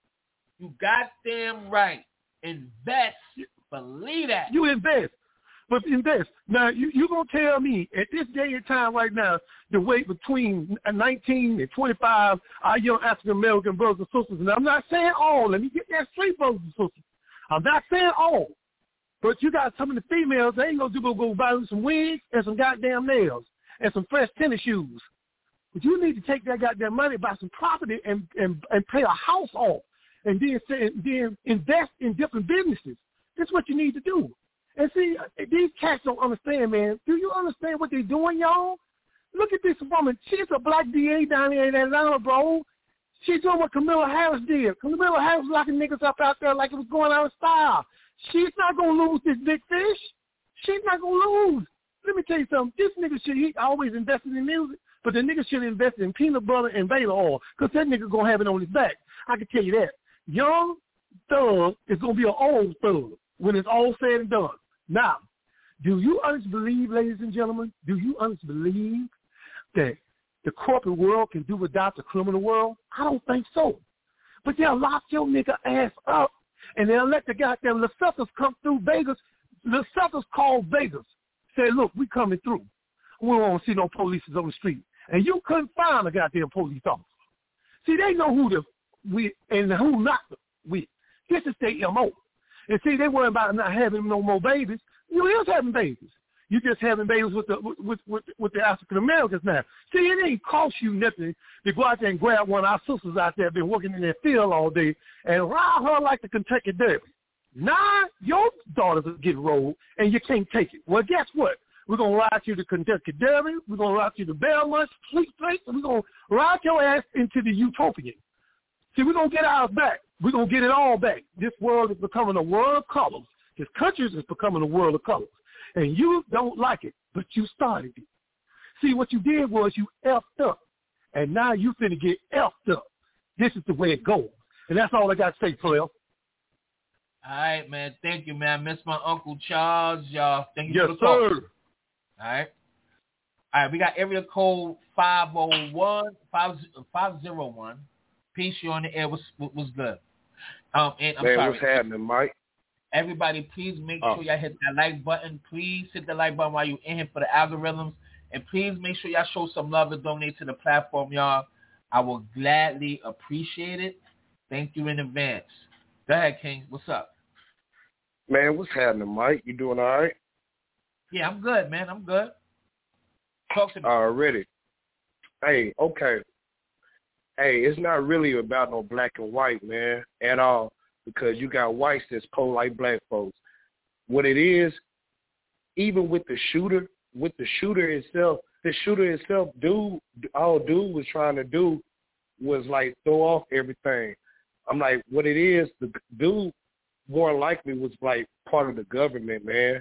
Speaker 2: You goddamn right. Invest. Believe that.
Speaker 10: You invest. But invest. Now, you, you're going to tell me, at this day and time right now, the weight between nineteen and twenty-five, our young African-American brothers and sisters, and I'm not saying all. Let me get that straight, brothers and sisters. I'm not saying all. But you got some of the females, they ain't going to do go buy them some wigs and some goddamn nails and some fresh tennis shoes. But you need to take that goddamn money, buy some property, and, and, and pay a house off, and then, say, then invest in different businesses. That's what you need to do. And see, these cats don't understand, man. Do you understand what they're doing, y'all? Look at this woman. She's a black D A down there in Atlanta, bro. She's doing what Kamala Harris did. Kamala Harris locking niggas up out there like it was going out of style. She's not going to lose this big fish. She's not going to lose. Let me tell you something. This nigga should, he always invested in music, but the nigga should invest in peanut butter and Vader oil because that nigga going to have it on his back. I can tell you that. Young thug is going to be an old thug when it's all said and done. Now, do you honestly believe, ladies and gentlemen, do you honestly believe that the corporate world can do without the criminal world? I don't think so. But they'll lock your nigga ass up, and they'll let the goddamn LaSuckers come through Vegas. LaSuckers call Vegas, say, look, we coming through. We don't want to see no police on the street. And you couldn't find a goddamn police officer. See, they know who to with and who not to with. This is their M O. And see, they worry about not having no more babies. You is having babies. You just having babies with the with with, with the African Americans now. See, it ain't cost you nothing to go out there and grab one of our sisters out there been working in their field all day and ride her like the Kentucky Derby. Now your daughters will get rolled and you can't take it. Well, guess what? We're gonna ride you to Kentucky Derby. We're gonna ride you to Belmont, Fleet Street, and we're gonna ride your ass into the utopian. See, we're going to get ours back. We're going to get it all back. This world is becoming a world of colors. This country is becoming a world of colors. And you don't like it, but you started it. See, what you did was you effed up. And now you finna get effed up. This is the way it goes. And that's all I got to say, Phil.
Speaker 2: All right, man. Thank you, man. I miss my Uncle Charles, y'all. Thank you
Speaker 10: yes,
Speaker 2: for the call.
Speaker 10: Sir.
Speaker 2: All right. All right, we got area code five oh one, five oh one. Peace, you on the air. Was was good. Um, and I'm
Speaker 11: Man,
Speaker 2: sorry.
Speaker 11: What's happening, Mike?
Speaker 2: Everybody, please make
Speaker 11: oh.
Speaker 2: sure y'all hit that like button. Please hit the like button while you're in here for the algorithms. And please make sure y'all show some love and donate to the platform, y'all. I will gladly appreciate it. Thank you in advance. Go ahead, King. What's up?
Speaker 11: Man, what's happening, Mike? You doing all right?
Speaker 2: Yeah, I'm good, man. I'm good. Talk to me.
Speaker 11: Already. Hey, okay. Hey, it's not really about no black and white, man, at all, because you got whites that's cold like black folks. What it is, even with the shooter, with the shooter itself, the shooter itself, dude, all dude was trying to do was, like, throw off everything. I'm like, what it is, the dude more likely was, like, part of the government, man.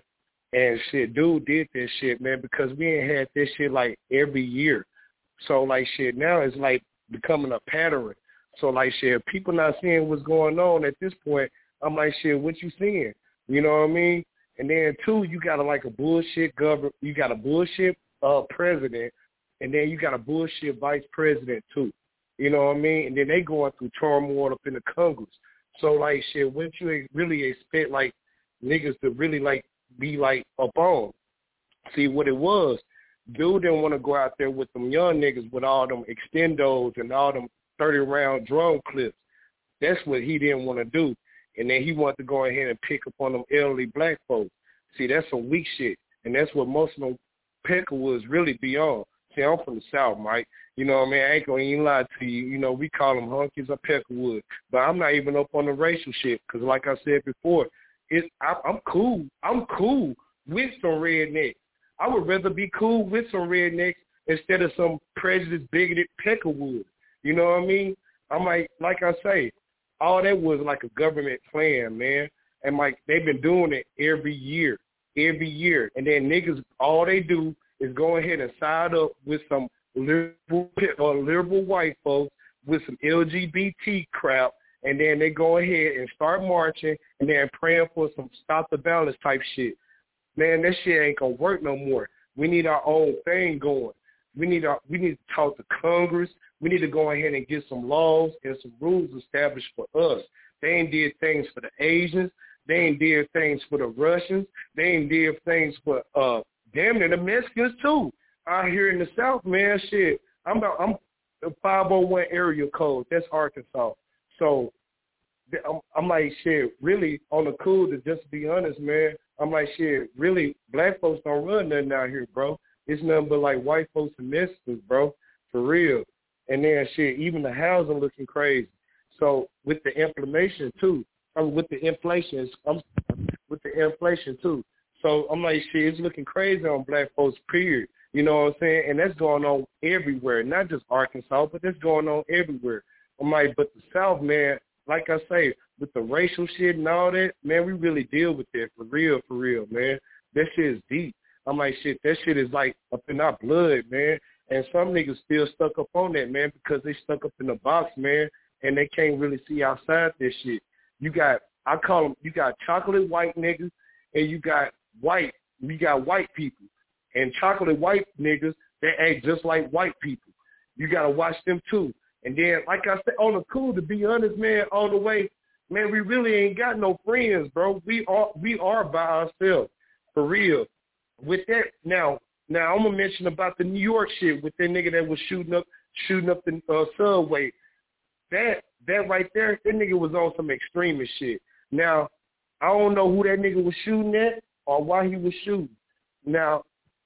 Speaker 11: And shit, dude did this shit, man, because we ain't had this shit like every year. So like shit, now it's like becoming a pattern. So like shit, people not seeing what's going on at this point. I'm like, shit, what you seeing? You know what I mean? And then two, you got a, like a bullshit government. You got a bullshit uh, president, and then you got a bullshit vice president too. You know what I mean? And then they going through turmoil up in the Congress. So like shit, wouldn't you really expect like niggas to really like be like up on? See what it was. Dude didn't want to go out there with them young niggas with all them extendos and all them thirty round drum clips. That's what he didn't want to do. And then he wanted to go ahead and pick up on them elderly black folks. See, that's some weak shit. And that's what most of them Peckerwoods really be on. See, I'm from the South, Mike. You know what I mean? I ain't going to even lie to you. You know, we call them hunkies or Peckerwood. But I'm not even up on the racial shit because like I said before, it, I, I'm cool. I'm cool with some rednecks. I would rather be cool with some rednecks instead of some prejudiced, bigoted Peckerwood. You know what I mean? I'm like, like I say, all that was like a government plan, man. And like they've been doing it every year, every year. And then niggas, all they do is go ahead and side up with some liberal or liberal white folks with some L G B T crap, and then they go ahead and start marching and then praying for some stop the violence type shit. Man, that shit ain't gonna work no more. We need our own thing going. We need our, we need to talk to Congress. We need to go ahead and get some laws and some rules established for us. They ain't did things for the Asians. They ain't did things for the Russians. They ain't did things for uh damn near the Mexicans too. Out here in the South, man, shit. I'm about, I'm the five oh one area code. That's Arkansas. So I'm, I'm like, shit, really on the cool to just be honest, man. I'm like, shit, really, black folks don't run nothing out here, bro. It's nothing but like white folks and Mexicans, bro, for real. And then shit, even the housing looking crazy. So with the inflation too, I mean, with the inflation, I'm with the inflation too. So I'm like, shit, it's looking crazy on black folks, period. You know what I'm saying? And that's going on everywhere, not just Arkansas, but that's going on everywhere. I'm like, but the South, man, like I say, with the racial shit and all that, man, we really deal with that for real, for real, man. That shit is deep. I'm like, shit, that shit is like up in our blood, man. And some niggas still stuck up on that, man, because they stuck up in the box, man, and they can't really see outside this shit. You got, I call them, you got chocolate white niggas, and you got white, you got white people. And chocolate white niggas, they act just like white people. You got to watch them too. And then, like I said, on the cool, to be honest, man, all the way, man, we really ain't got no friends, bro. We are we are by ourselves, for real. With that, now, now I'm gonna mention about the New York shit with that nigga that was shooting up, shooting up the uh, subway. That that right there, that nigga was on some extremist shit. Now, I don't know who that nigga was shooting at or why he was shooting. Now,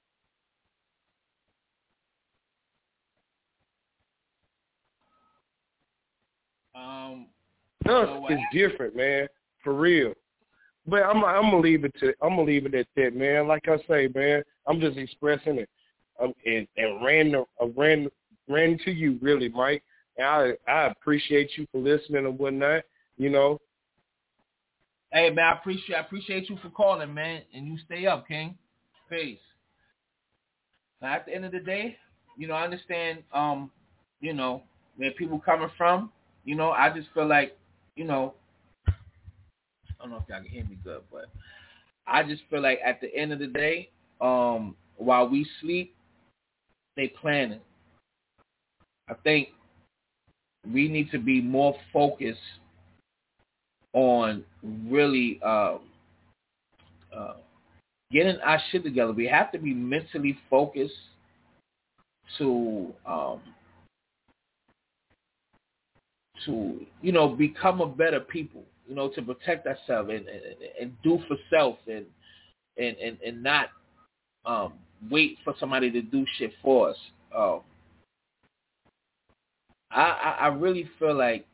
Speaker 2: um,
Speaker 11: us is different, man, for real. But I'm I'm gonna leave it to I'm gonna leave it at that, man. Like I say, man, I'm just expressing it, um, and and ran uh, ran ran to you, really, Mike. And I I appreciate you for listening and whatnot. You know.
Speaker 2: Hey man, I appreciate I appreciate you for calling, man, and you stay up, King. Peace. Now at the end of the day, you know, I understand, um, you know, where people coming from. You know, I just feel like, you know, I don't know if y'all can hear me good, but I just feel like at the end of the day, um, while we sleep, they planning. I think we need to be more focused on really uh, uh, getting our shit together. We have to be mentally focused to um, to you know become a better people. You know, to protect ourselves and, and, and do for self and and and, and not um, wait for somebody to do shit for us. Um, I, I I really feel like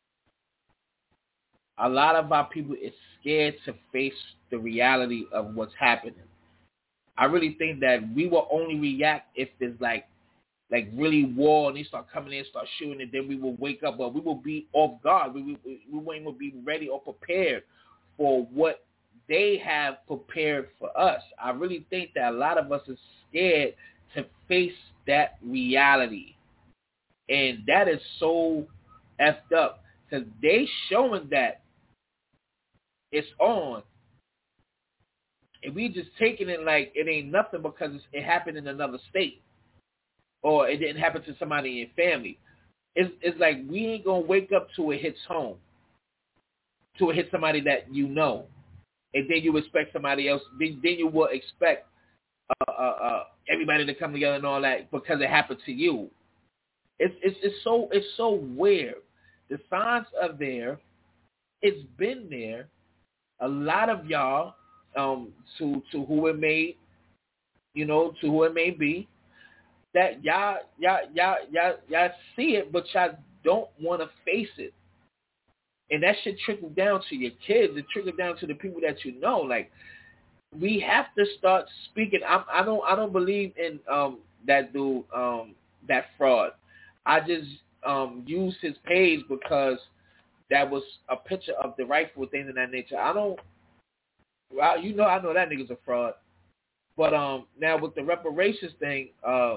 Speaker 2: a lot of our people is scared to face the reality of what's happening. I really think that we will only react if there's like like really war and they start coming in, start shooting, and then we will wake up, but we will be off guard. We we, we won't even be ready or prepared for what they have prepared for us. I really think that a lot of us are scared to face that reality. And that is so effed up because they showing that it's on. And we just taking it like it ain't nothing because it's, it happened in another state. Or it didn't happen to somebody in your family. It's, it's like we ain't going to wake up to it hits home. To it hit somebody that you know. And then you expect somebody else. Then, then you will expect uh, uh, uh, everybody to come together and all that because it happened to you. It's, it's, it's, so, it's so weird. The signs are there. It's been there. A lot of y'all, um, to, to who it may, you know, to who it may be, that y'all, y'all, y'all, y'all, y'all see it, but y'all don't want to face it. And that should trickle down to your kids. It trickle down to the people that you know. Like, we have to start speaking. I'm, I don't, I don't believe in um, that dude, um, that fraud. I just um, used his page because that was a picture of the rightful things of that nature. I don't, well, you know, I know that nigga's a fraud. But um, now with the reparations thing, uh,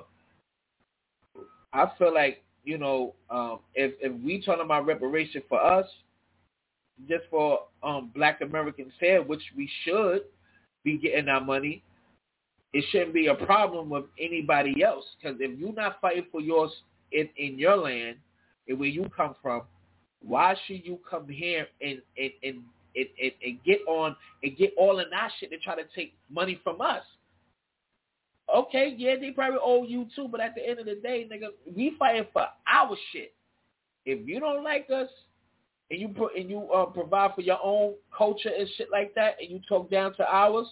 Speaker 2: I feel like, you know, um, if if we talking about reparation for us, just for um, Black Americans here, which we should be getting our money, it shouldn't be a problem with anybody else. Because if you're not fighting for yours in, in your land and where you come from, why should you come here and and, and, and, and and get on and get all in our shit and try to take money from us? Okay, yeah, they probably owe you too, but at the end of the day, nigga, we fighting for our shit. If you don't like us and you put and you uh, provide for your own culture and shit like that, and you talk down to ours,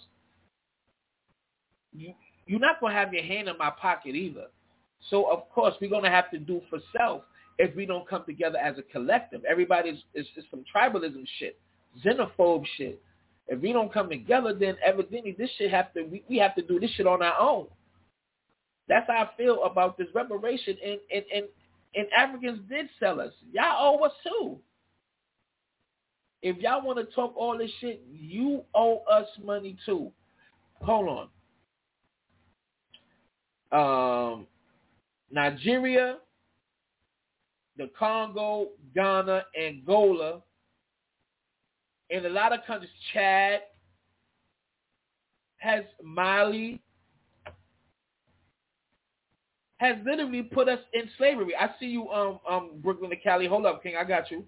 Speaker 2: you you're not gonna have your hand in my pocket either. So of course we're gonna have to do for self if we don't come together as a collective. Everybody's it's, it's some tribalism shit, xenophobe shit. If we don't come together, then evidently this shit have to we, we have to do this shit on our own. That's how I feel about this reparation, and and and, and Africans did sell us. Y'all owe us too. If y'all want to talk all this shit, you owe us money too. Hold on. Um, Nigeria, the Congo, Ghana, Angola, and a lot of countries, Chad, has Mali, has literally put us in slavery. I see you, um, um, Brooklyn to Cali. Hold up, King. I got you.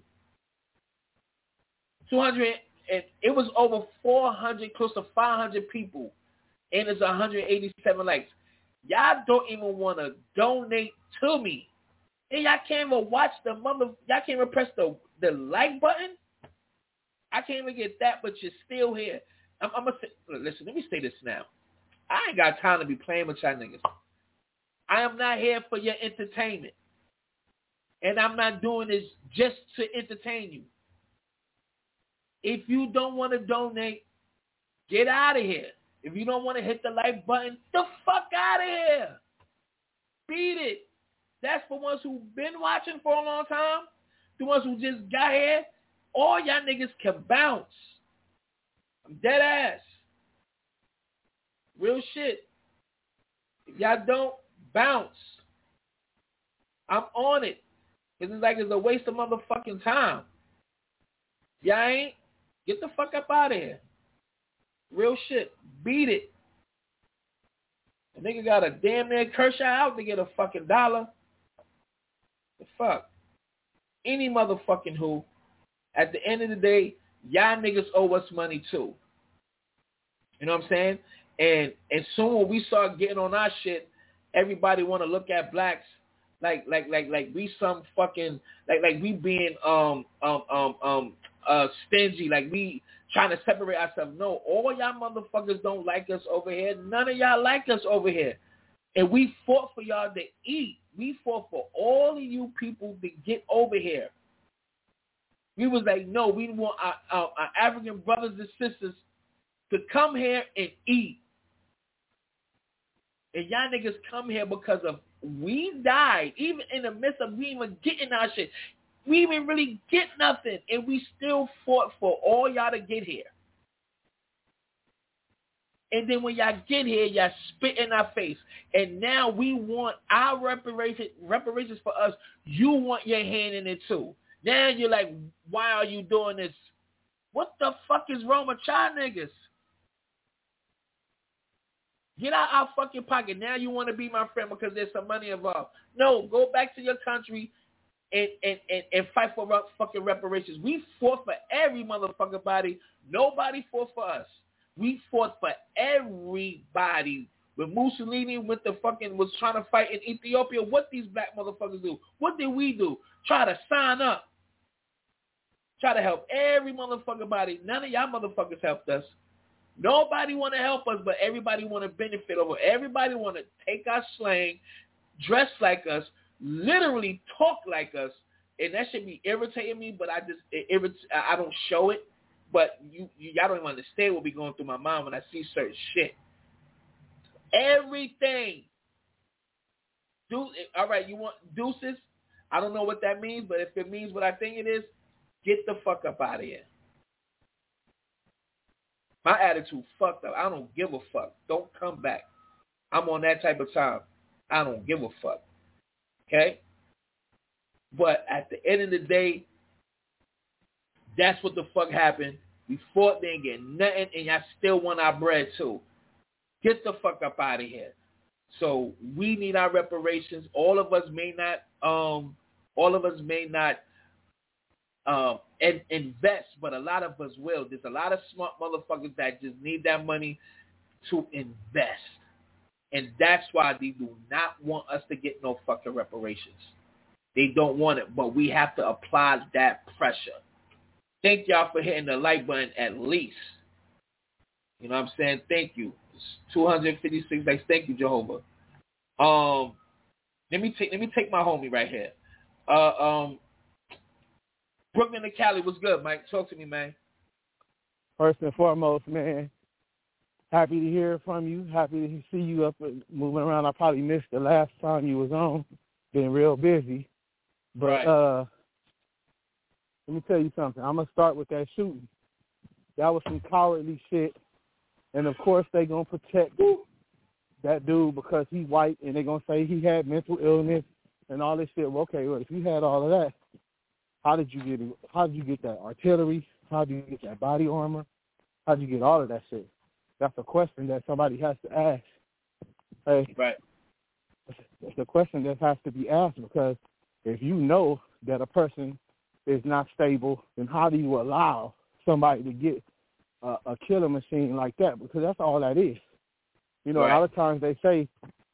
Speaker 2: two hundred, and it was over four hundred, close to five hundred people, and it's one hundred eighty-seven likes. Y'all don't even want to donate to me. And y'all can't even watch the mother, y'all can't even press the, the like button. I can't even get that, but you're still here. I'm, I'm gonna say, listen, let me say this now. I ain't got time to be playing with y'all niggas. I am not here for your entertainment. And I'm not doing this just to entertain you. If you don't want to donate, get out of here. If you don't want to hit the like button, the fuck out of here. Beat it. That's for ones who've been watching for a long time. The ones who just got here. All y'all niggas can bounce. I'm dead ass. Real shit. If y'all don't, bounce. I'm on it. Because it's like it's a waste of motherfucking time. Y'all ain't? Get the fuck up out of here. Real shit. Beat it. The nigga got a damn near Kershaw out to get a fucking dollar. The fuck? Any motherfucking who. At the end of the day, y'all niggas owe us money too. You know what I'm saying? And and soon when we start getting on our shit, everybody want to look at blacks like like like like we some fucking like like we being um um um um uh stingy, like we trying to separate ourselves. No, all y'all motherfuckers don't like us over here. None of y'all like us over here. And we fought for y'all to eat. We fought for all of you people to get over here. We was like, no, we want our, our, our African brothers and sisters to come here and eat. And y'all niggas come here because of we died, even in the midst of we even getting our shit. We even really get nothing, and we still fought for all y'all to get here. And then when y'all get here, y'all spit in our face. And now we want our reparation, reparations for us. You want your hand in it too. Now you're like, why are you doing this? What the fuck is wrong with y'all niggas? Get out our fucking pocket. Now you want to be my friend because there's some money involved. No, go back to your country and, and, and, and fight for fucking reparations. We fought for every motherfucking body. Nobody fought for us. We fought for everybody. When Mussolini went to fucking was trying to fight in Ethiopia, what these black motherfuckers do? What did we do? Try to sign up. Try to help every motherfucking body. None of y'all motherfuckers helped us. Nobody want to help us, but everybody want to benefit over. Everybody want to take our slang, dress like us, literally talk like us, and that should be irritating me. But I just it irritates. I don't show it. But you, you y'all don't even understand what be going through my mind when I see certain shit. Everything. Do all right. You want deuces? I don't know what that means, but if it means what I think it is, get the fuck up out of here. My attitude fucked up. I don't give a fuck. Don't come back. I'm on that type of time. I don't give a fuck. Okay? But at the end of the day, that's what the fuck happened. We fought, didn't get nothing, and y'all still want our bread too. Get the fuck up out of here. So we need our reparations. All of us may not, um, all of us may not um, and invest, but a lot of us will. There's a lot of smart motherfuckers that just need that money to invest. And that's why they do not want us to get no fucking reparations. They don't want it, but we have to apply that pressure. Thank y'all for hitting the like button at least. You know what I'm saying? Thank you. It's two hundred fifty-six likes. Thank you, Jehovah. Um, let me take let me take my homie right here. Uh, um, Brooklyn and Cali, what's good, Mike? Talk to me, man.
Speaker 9: First and foremost, man, happy to hear from you. Happy to see you up and moving around. I probably missed the last time you was on. Been real busy. But
Speaker 2: right.
Speaker 9: uh, let me tell you something. I'm going to start with that shooting. That was some cowardly shit. And, of course, they going to protect that dude because he's white, and they're going to say he had mental illness and all this shit. Well, okay, well, if you had all of that, how did you get it? How did you get that artillery? How did you get that body armor? How did you get all of that shit? That's a question that somebody has to ask. Hey,
Speaker 2: right.
Speaker 9: It's a question that has to be asked because if you know that a person is not stable, then how do you allow somebody to get a, a killer machine like that? Because that's all that is. You know, right. A lot of times they say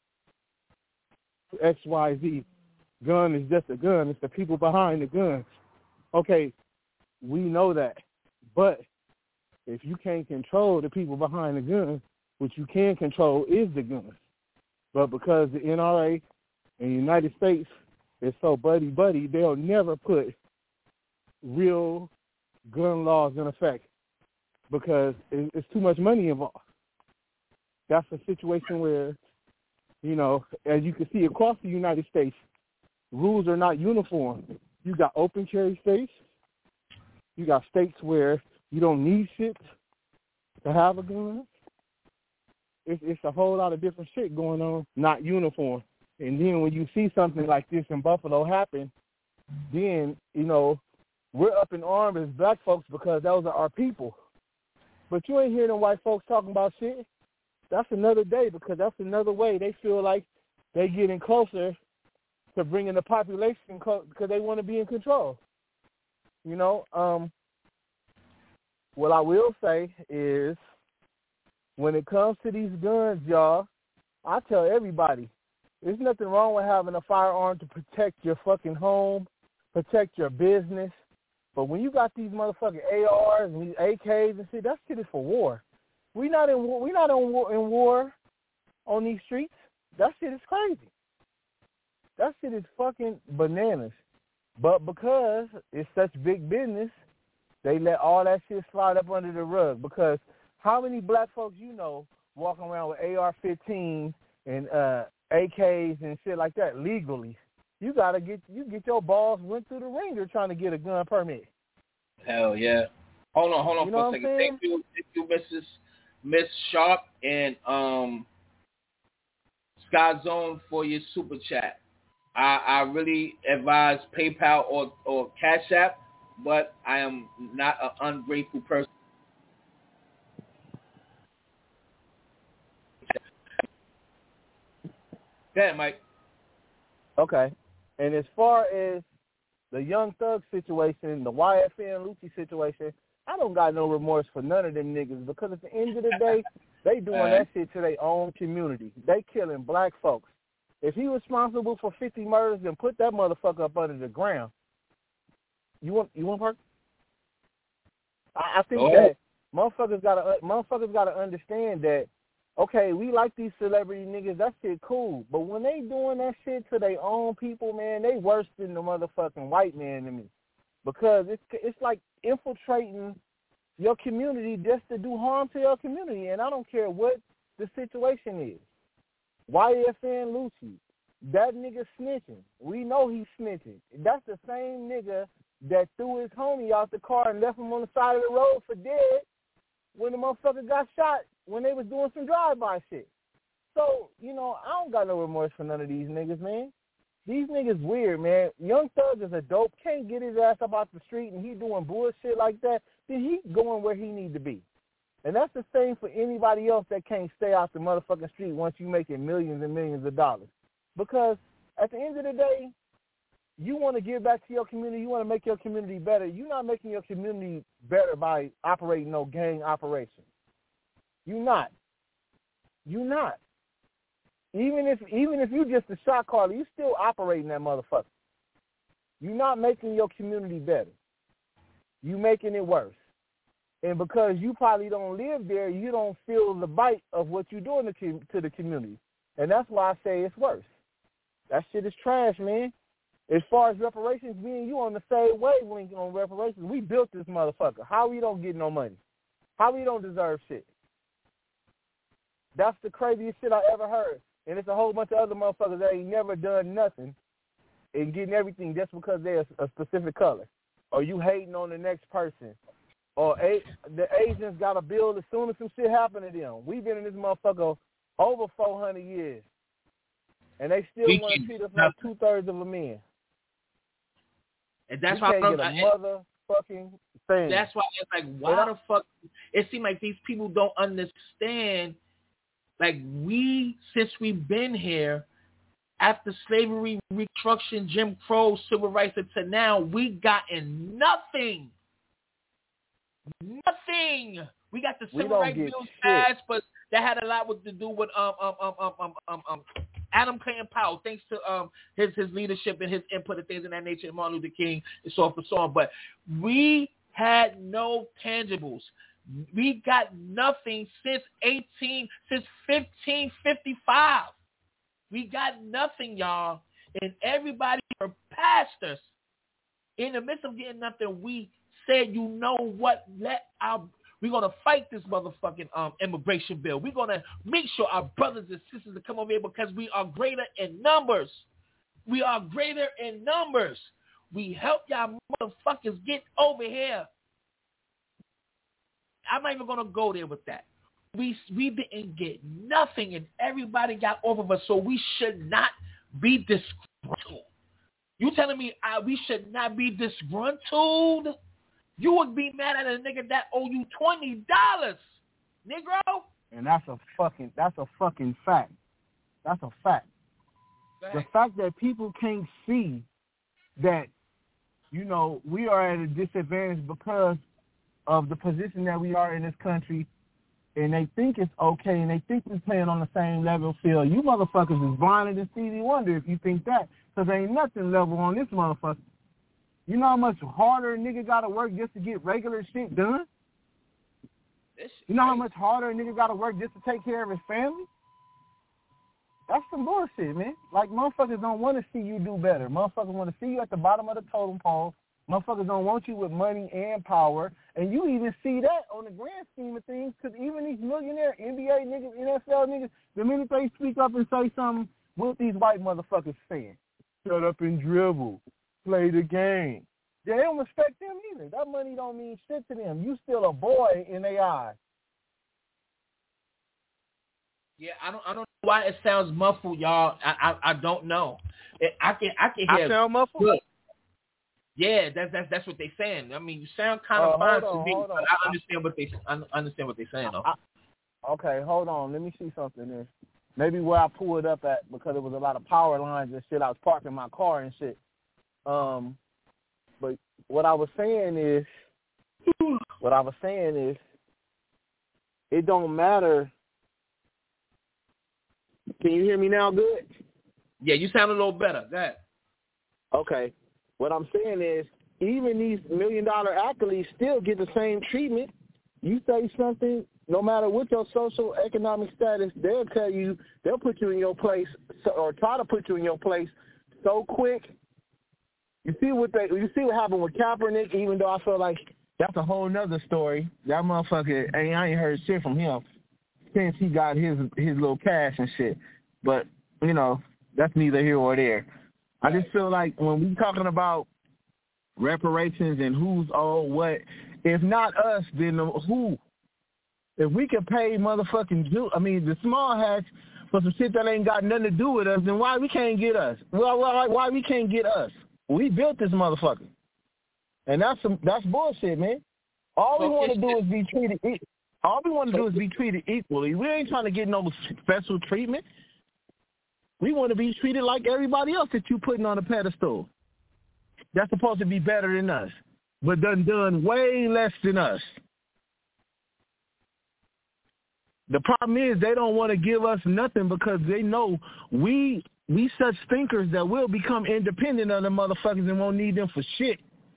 Speaker 9: X, Y, Z, gun is just a gun. It's the people behind the gun. Okay, we know that. But if you can't control the people behind the gun, what you can control is the gun. But because the N R A and the United States is so buddy-buddy, they'll never put real gun laws in effect because it's too much money involved. That's a situation where, you know, as you can see across the United States, rules are not uniform. You got open carry states. You got states where you don't need shit to have a gun. It's, it's a whole lot of different shit going on, not uniform. And then when you see something like this in Buffalo happen, then, you know, we're up in arms as black folks because those are our people. But you ain't hearing them white folks talking about shit. That's another day because that's another way they feel like they getting closer to bringing the population close because they want to be in control. You know, um, what I will say is when it comes to these guns, y'all, I tell everybody, there's nothing wrong with having a firearm to protect your fucking home, protect your business. But when you got these motherfucking A Rs and these A Ks and shit, that shit is for war. We not in war. We not in war, in war on these streets. That shit is crazy. That shit is fucking bananas. But because it's such big business, they let all that shit slide up under the rug. Because how many black folks you know walking around with A R fifteen and uh, A Ks and shit like that legally? You gotta get you get your balls went through the ringer trying to get a gun permit.
Speaker 2: Hell yeah! Hold on, hold on
Speaker 9: you
Speaker 2: for
Speaker 9: know
Speaker 2: a second. Thank you, thank you, Missus Miss Sharp and um, Sky Zone for your super chat. I, I really advise PayPal or, or Cash App, but I am not an ungrateful person. Go ahead, Mike.
Speaker 9: Okay. And as far as the Young Thug situation, the Y F N Lucci situation, I don't got no remorse for none of them niggas because at the end of the day, they doing uh, that shit to their own community. They killing black folks. If he responsible for fifty murders, then put that motherfucker up under the ground. You want you want part? I, I think oh. that motherfuckers gotta motherfuckers gotta understand that. Okay, we like these celebrity niggas. That shit cool, but when they doing that shit to their own people, man, they worse than the motherfucking white man to me. Because it's it's like infiltrating your community just to do harm to your community, and I don't care what the situation is. Y F N Lucci, that nigga snitching. We know he's snitching. That's the same nigga that threw his homie out the car and left him on the side of the road for dead when the motherfucker got shot when they was doing some drive-by shit. So, you know, I don't got no remorse for none of these niggas, man. These niggas weird, man. Young Thug is a dope, can't get his ass up out the street and he doing bullshit like that, then he going where he need to be. And that's the same for anybody else that can't stay out the motherfucking street once you making millions and millions of dollars. Because at the end of the day, you want to give back to your community, you want to make your community better. You're not making your community better by operating no gang operation. You not. You not. Even if even if you just a shot caller, you still operating that motherfucker. You're not making your community better. You making it worse. And because you probably don't live there, you don't feel the bite of what you're doing to, to the community. And that's why I say it's worse. That shit is trash, man. As far as reparations, me and you on the same wavelength on reparations. We built this motherfucker. How we don't get no money? How we don't deserve shit? That's the craziest shit I ever heard. And it's a whole bunch of other motherfuckers that ain't never done nothing and getting everything just because they're a specific color. Or you hating on the next person. Or a, the Asians got a bill as soon as some shit happened to them. We've been in this motherfucker over four hundred years. And they still want to treat us like two-thirds of a man.
Speaker 2: And that's
Speaker 9: we
Speaker 2: why
Speaker 9: can't get a
Speaker 2: I,
Speaker 9: motherfucking thing.
Speaker 2: That's why it's like, why the fuck? It seems like these people don't understand. Like we, since we've been here, after slavery, Reconstruction, Jim Crow, civil rights, to now, we gotten nothing. Nothing. We got the civil rights bills passed, but that had a lot with, to do with um um um um um um, um Adam Clayton Powell, thanks to um his his leadership and his input and things of that nature, and Martin Luther King and so on and so on. But we had no tangibles. We got nothing since eighteen since fifteen fifty-five. We got nothing, y'all, and everybody surpassed us. In the midst of getting nothing, we said, you know what? Let our We're going to fight this motherfucking um, immigration bill. We're going to make sure our brothers and sisters to come over here because we are greater in numbers. We are greater in numbers. We help y'all motherfuckers get over here. I'm not even going to go there with that. We we didn't get nothing, and everybody got over us, so we should not be disgruntled. You telling me uh, we should not be disgruntled? You would be mad at a nigga that owe you twenty dollars, Negro.
Speaker 9: And that's a fucking that's a fucking fact. That's a fact. fact. The fact that people can't see that, you know, we are at a disadvantage because of the position that we are in this country, and they think it's okay, and they think we're playing on the same level field. You motherfuckers is blinder than Stevie Wonder if you think that, because there ain't nothing level on this motherfucker. You know how much harder a nigga got to work just to get regular shit done? You know how much harder a nigga got to work just to take care of his family? That's some bullshit, man. Like, motherfuckers don't want to see you do better. Motherfuckers want to see you at the bottom of the totem pole. Motherfuckers don't want you with money and power. And you even see that on the grand scheme of things, because even these millionaire N B A niggas, N F L niggas, the minute they speak up and say something, what these white motherfuckers saying? Shut up and dribble. Play the game. They don't respect them either. That money don't mean shit to them. You still a boy in their eyes.
Speaker 2: Yeah, I don't I don't know why it sounds muffled, y'all. I I, I don't know. It, I can I can hear.
Speaker 9: I sound muffled.
Speaker 2: Good. Yeah, that's that's that's what they're saying. I mean, you sound kind of
Speaker 9: uh,
Speaker 2: fine
Speaker 9: on,
Speaker 2: to me, but
Speaker 9: on.
Speaker 2: I understand what they I understand what they're saying though.
Speaker 9: I, okay, hold on. Let me see something there. Maybe where I pulled it up at because there was a lot of power lines and shit. I was parking my car and shit. Um, but what I was saying is, what I was saying is, it don't matter. Can you hear me now? Good.
Speaker 2: Yeah, you sound a little better. Go ahead.
Speaker 9: Okay. What I'm saying is, even these million dollar athletes still get the same treatment. You say something, no matter what your social economic status, they'll tell you, they'll put you in your place or try to put you in your place so quick. You see what they, you see what happened with Kaepernick, even though I feel like that's a whole nother story. That motherfucker, I ain't, I ain't heard shit from him since he got his his little cash and shit. But, you know, that's neither here or there. I just feel like when we talking about reparations and who's owed what, if not us, then who? If we can pay motherfucking Jew, I mean the small hats for some shit that ain't got nothing to do with us, then why we can't get us? Well, why, why we can't get us? We built this motherfucker, and that's some, that's bullshit, man. All we want to do is be treated. All we want to do is be treated equally. We ain't trying to get no special treatment. We want to be treated like everybody else that you putting on a pedestal. That's supposed to be better than us, but done done way less than us. The problem is they don't want to give us nothing because they know we we such thinkers that we'll become independent of the motherfuckers and won't need them for shit.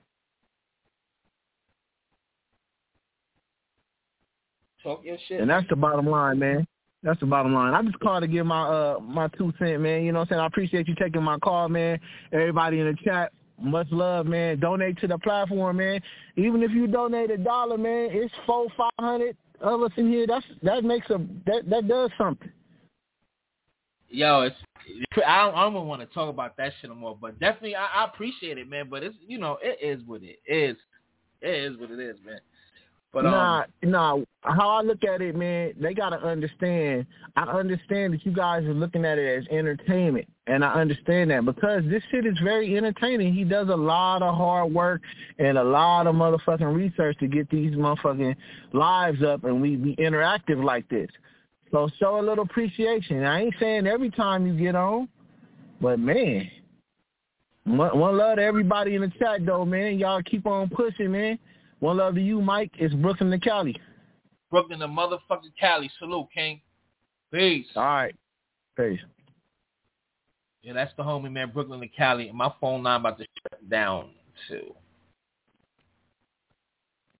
Speaker 2: Talk your shit.
Speaker 9: And that's the bottom line, man. That's the bottom line. I just called to give my uh my two cent, man. You know what I'm saying? I appreciate you taking my call, man. Everybody in the chat, much love, man. Donate to the platform, man. Even if you donate a dollar, man, it's four, five hundred of us in here. That's that makes a that that does something.
Speaker 2: Yo, it's I don't, I don't want to talk about that shit no more, but definitely I, I appreciate it, man. But it's you know it is what it is. It is what it is, man. But
Speaker 9: nah,
Speaker 2: um,
Speaker 9: nah. How I look at it, man, they gotta understand. I understand that you guys are looking at it as entertainment, and I understand that because this shit is very entertaining. He does a lot of hard work and a lot of motherfucking research to get these motherfucking lives up, and we be interactive like this. So show a little appreciation. I ain't saying every time you get on, but man, one, one love to everybody in the chat though, man. Y'all keep on pushing, man. One love to you, Mike. It's Brooklyn to Cali.
Speaker 2: Brooklyn to motherfucking Cali. Salute, King. Peace.
Speaker 9: All right. Peace.
Speaker 2: Yeah, that's the homie, man. Brooklyn to Cali. And my phone line about to shut down, too.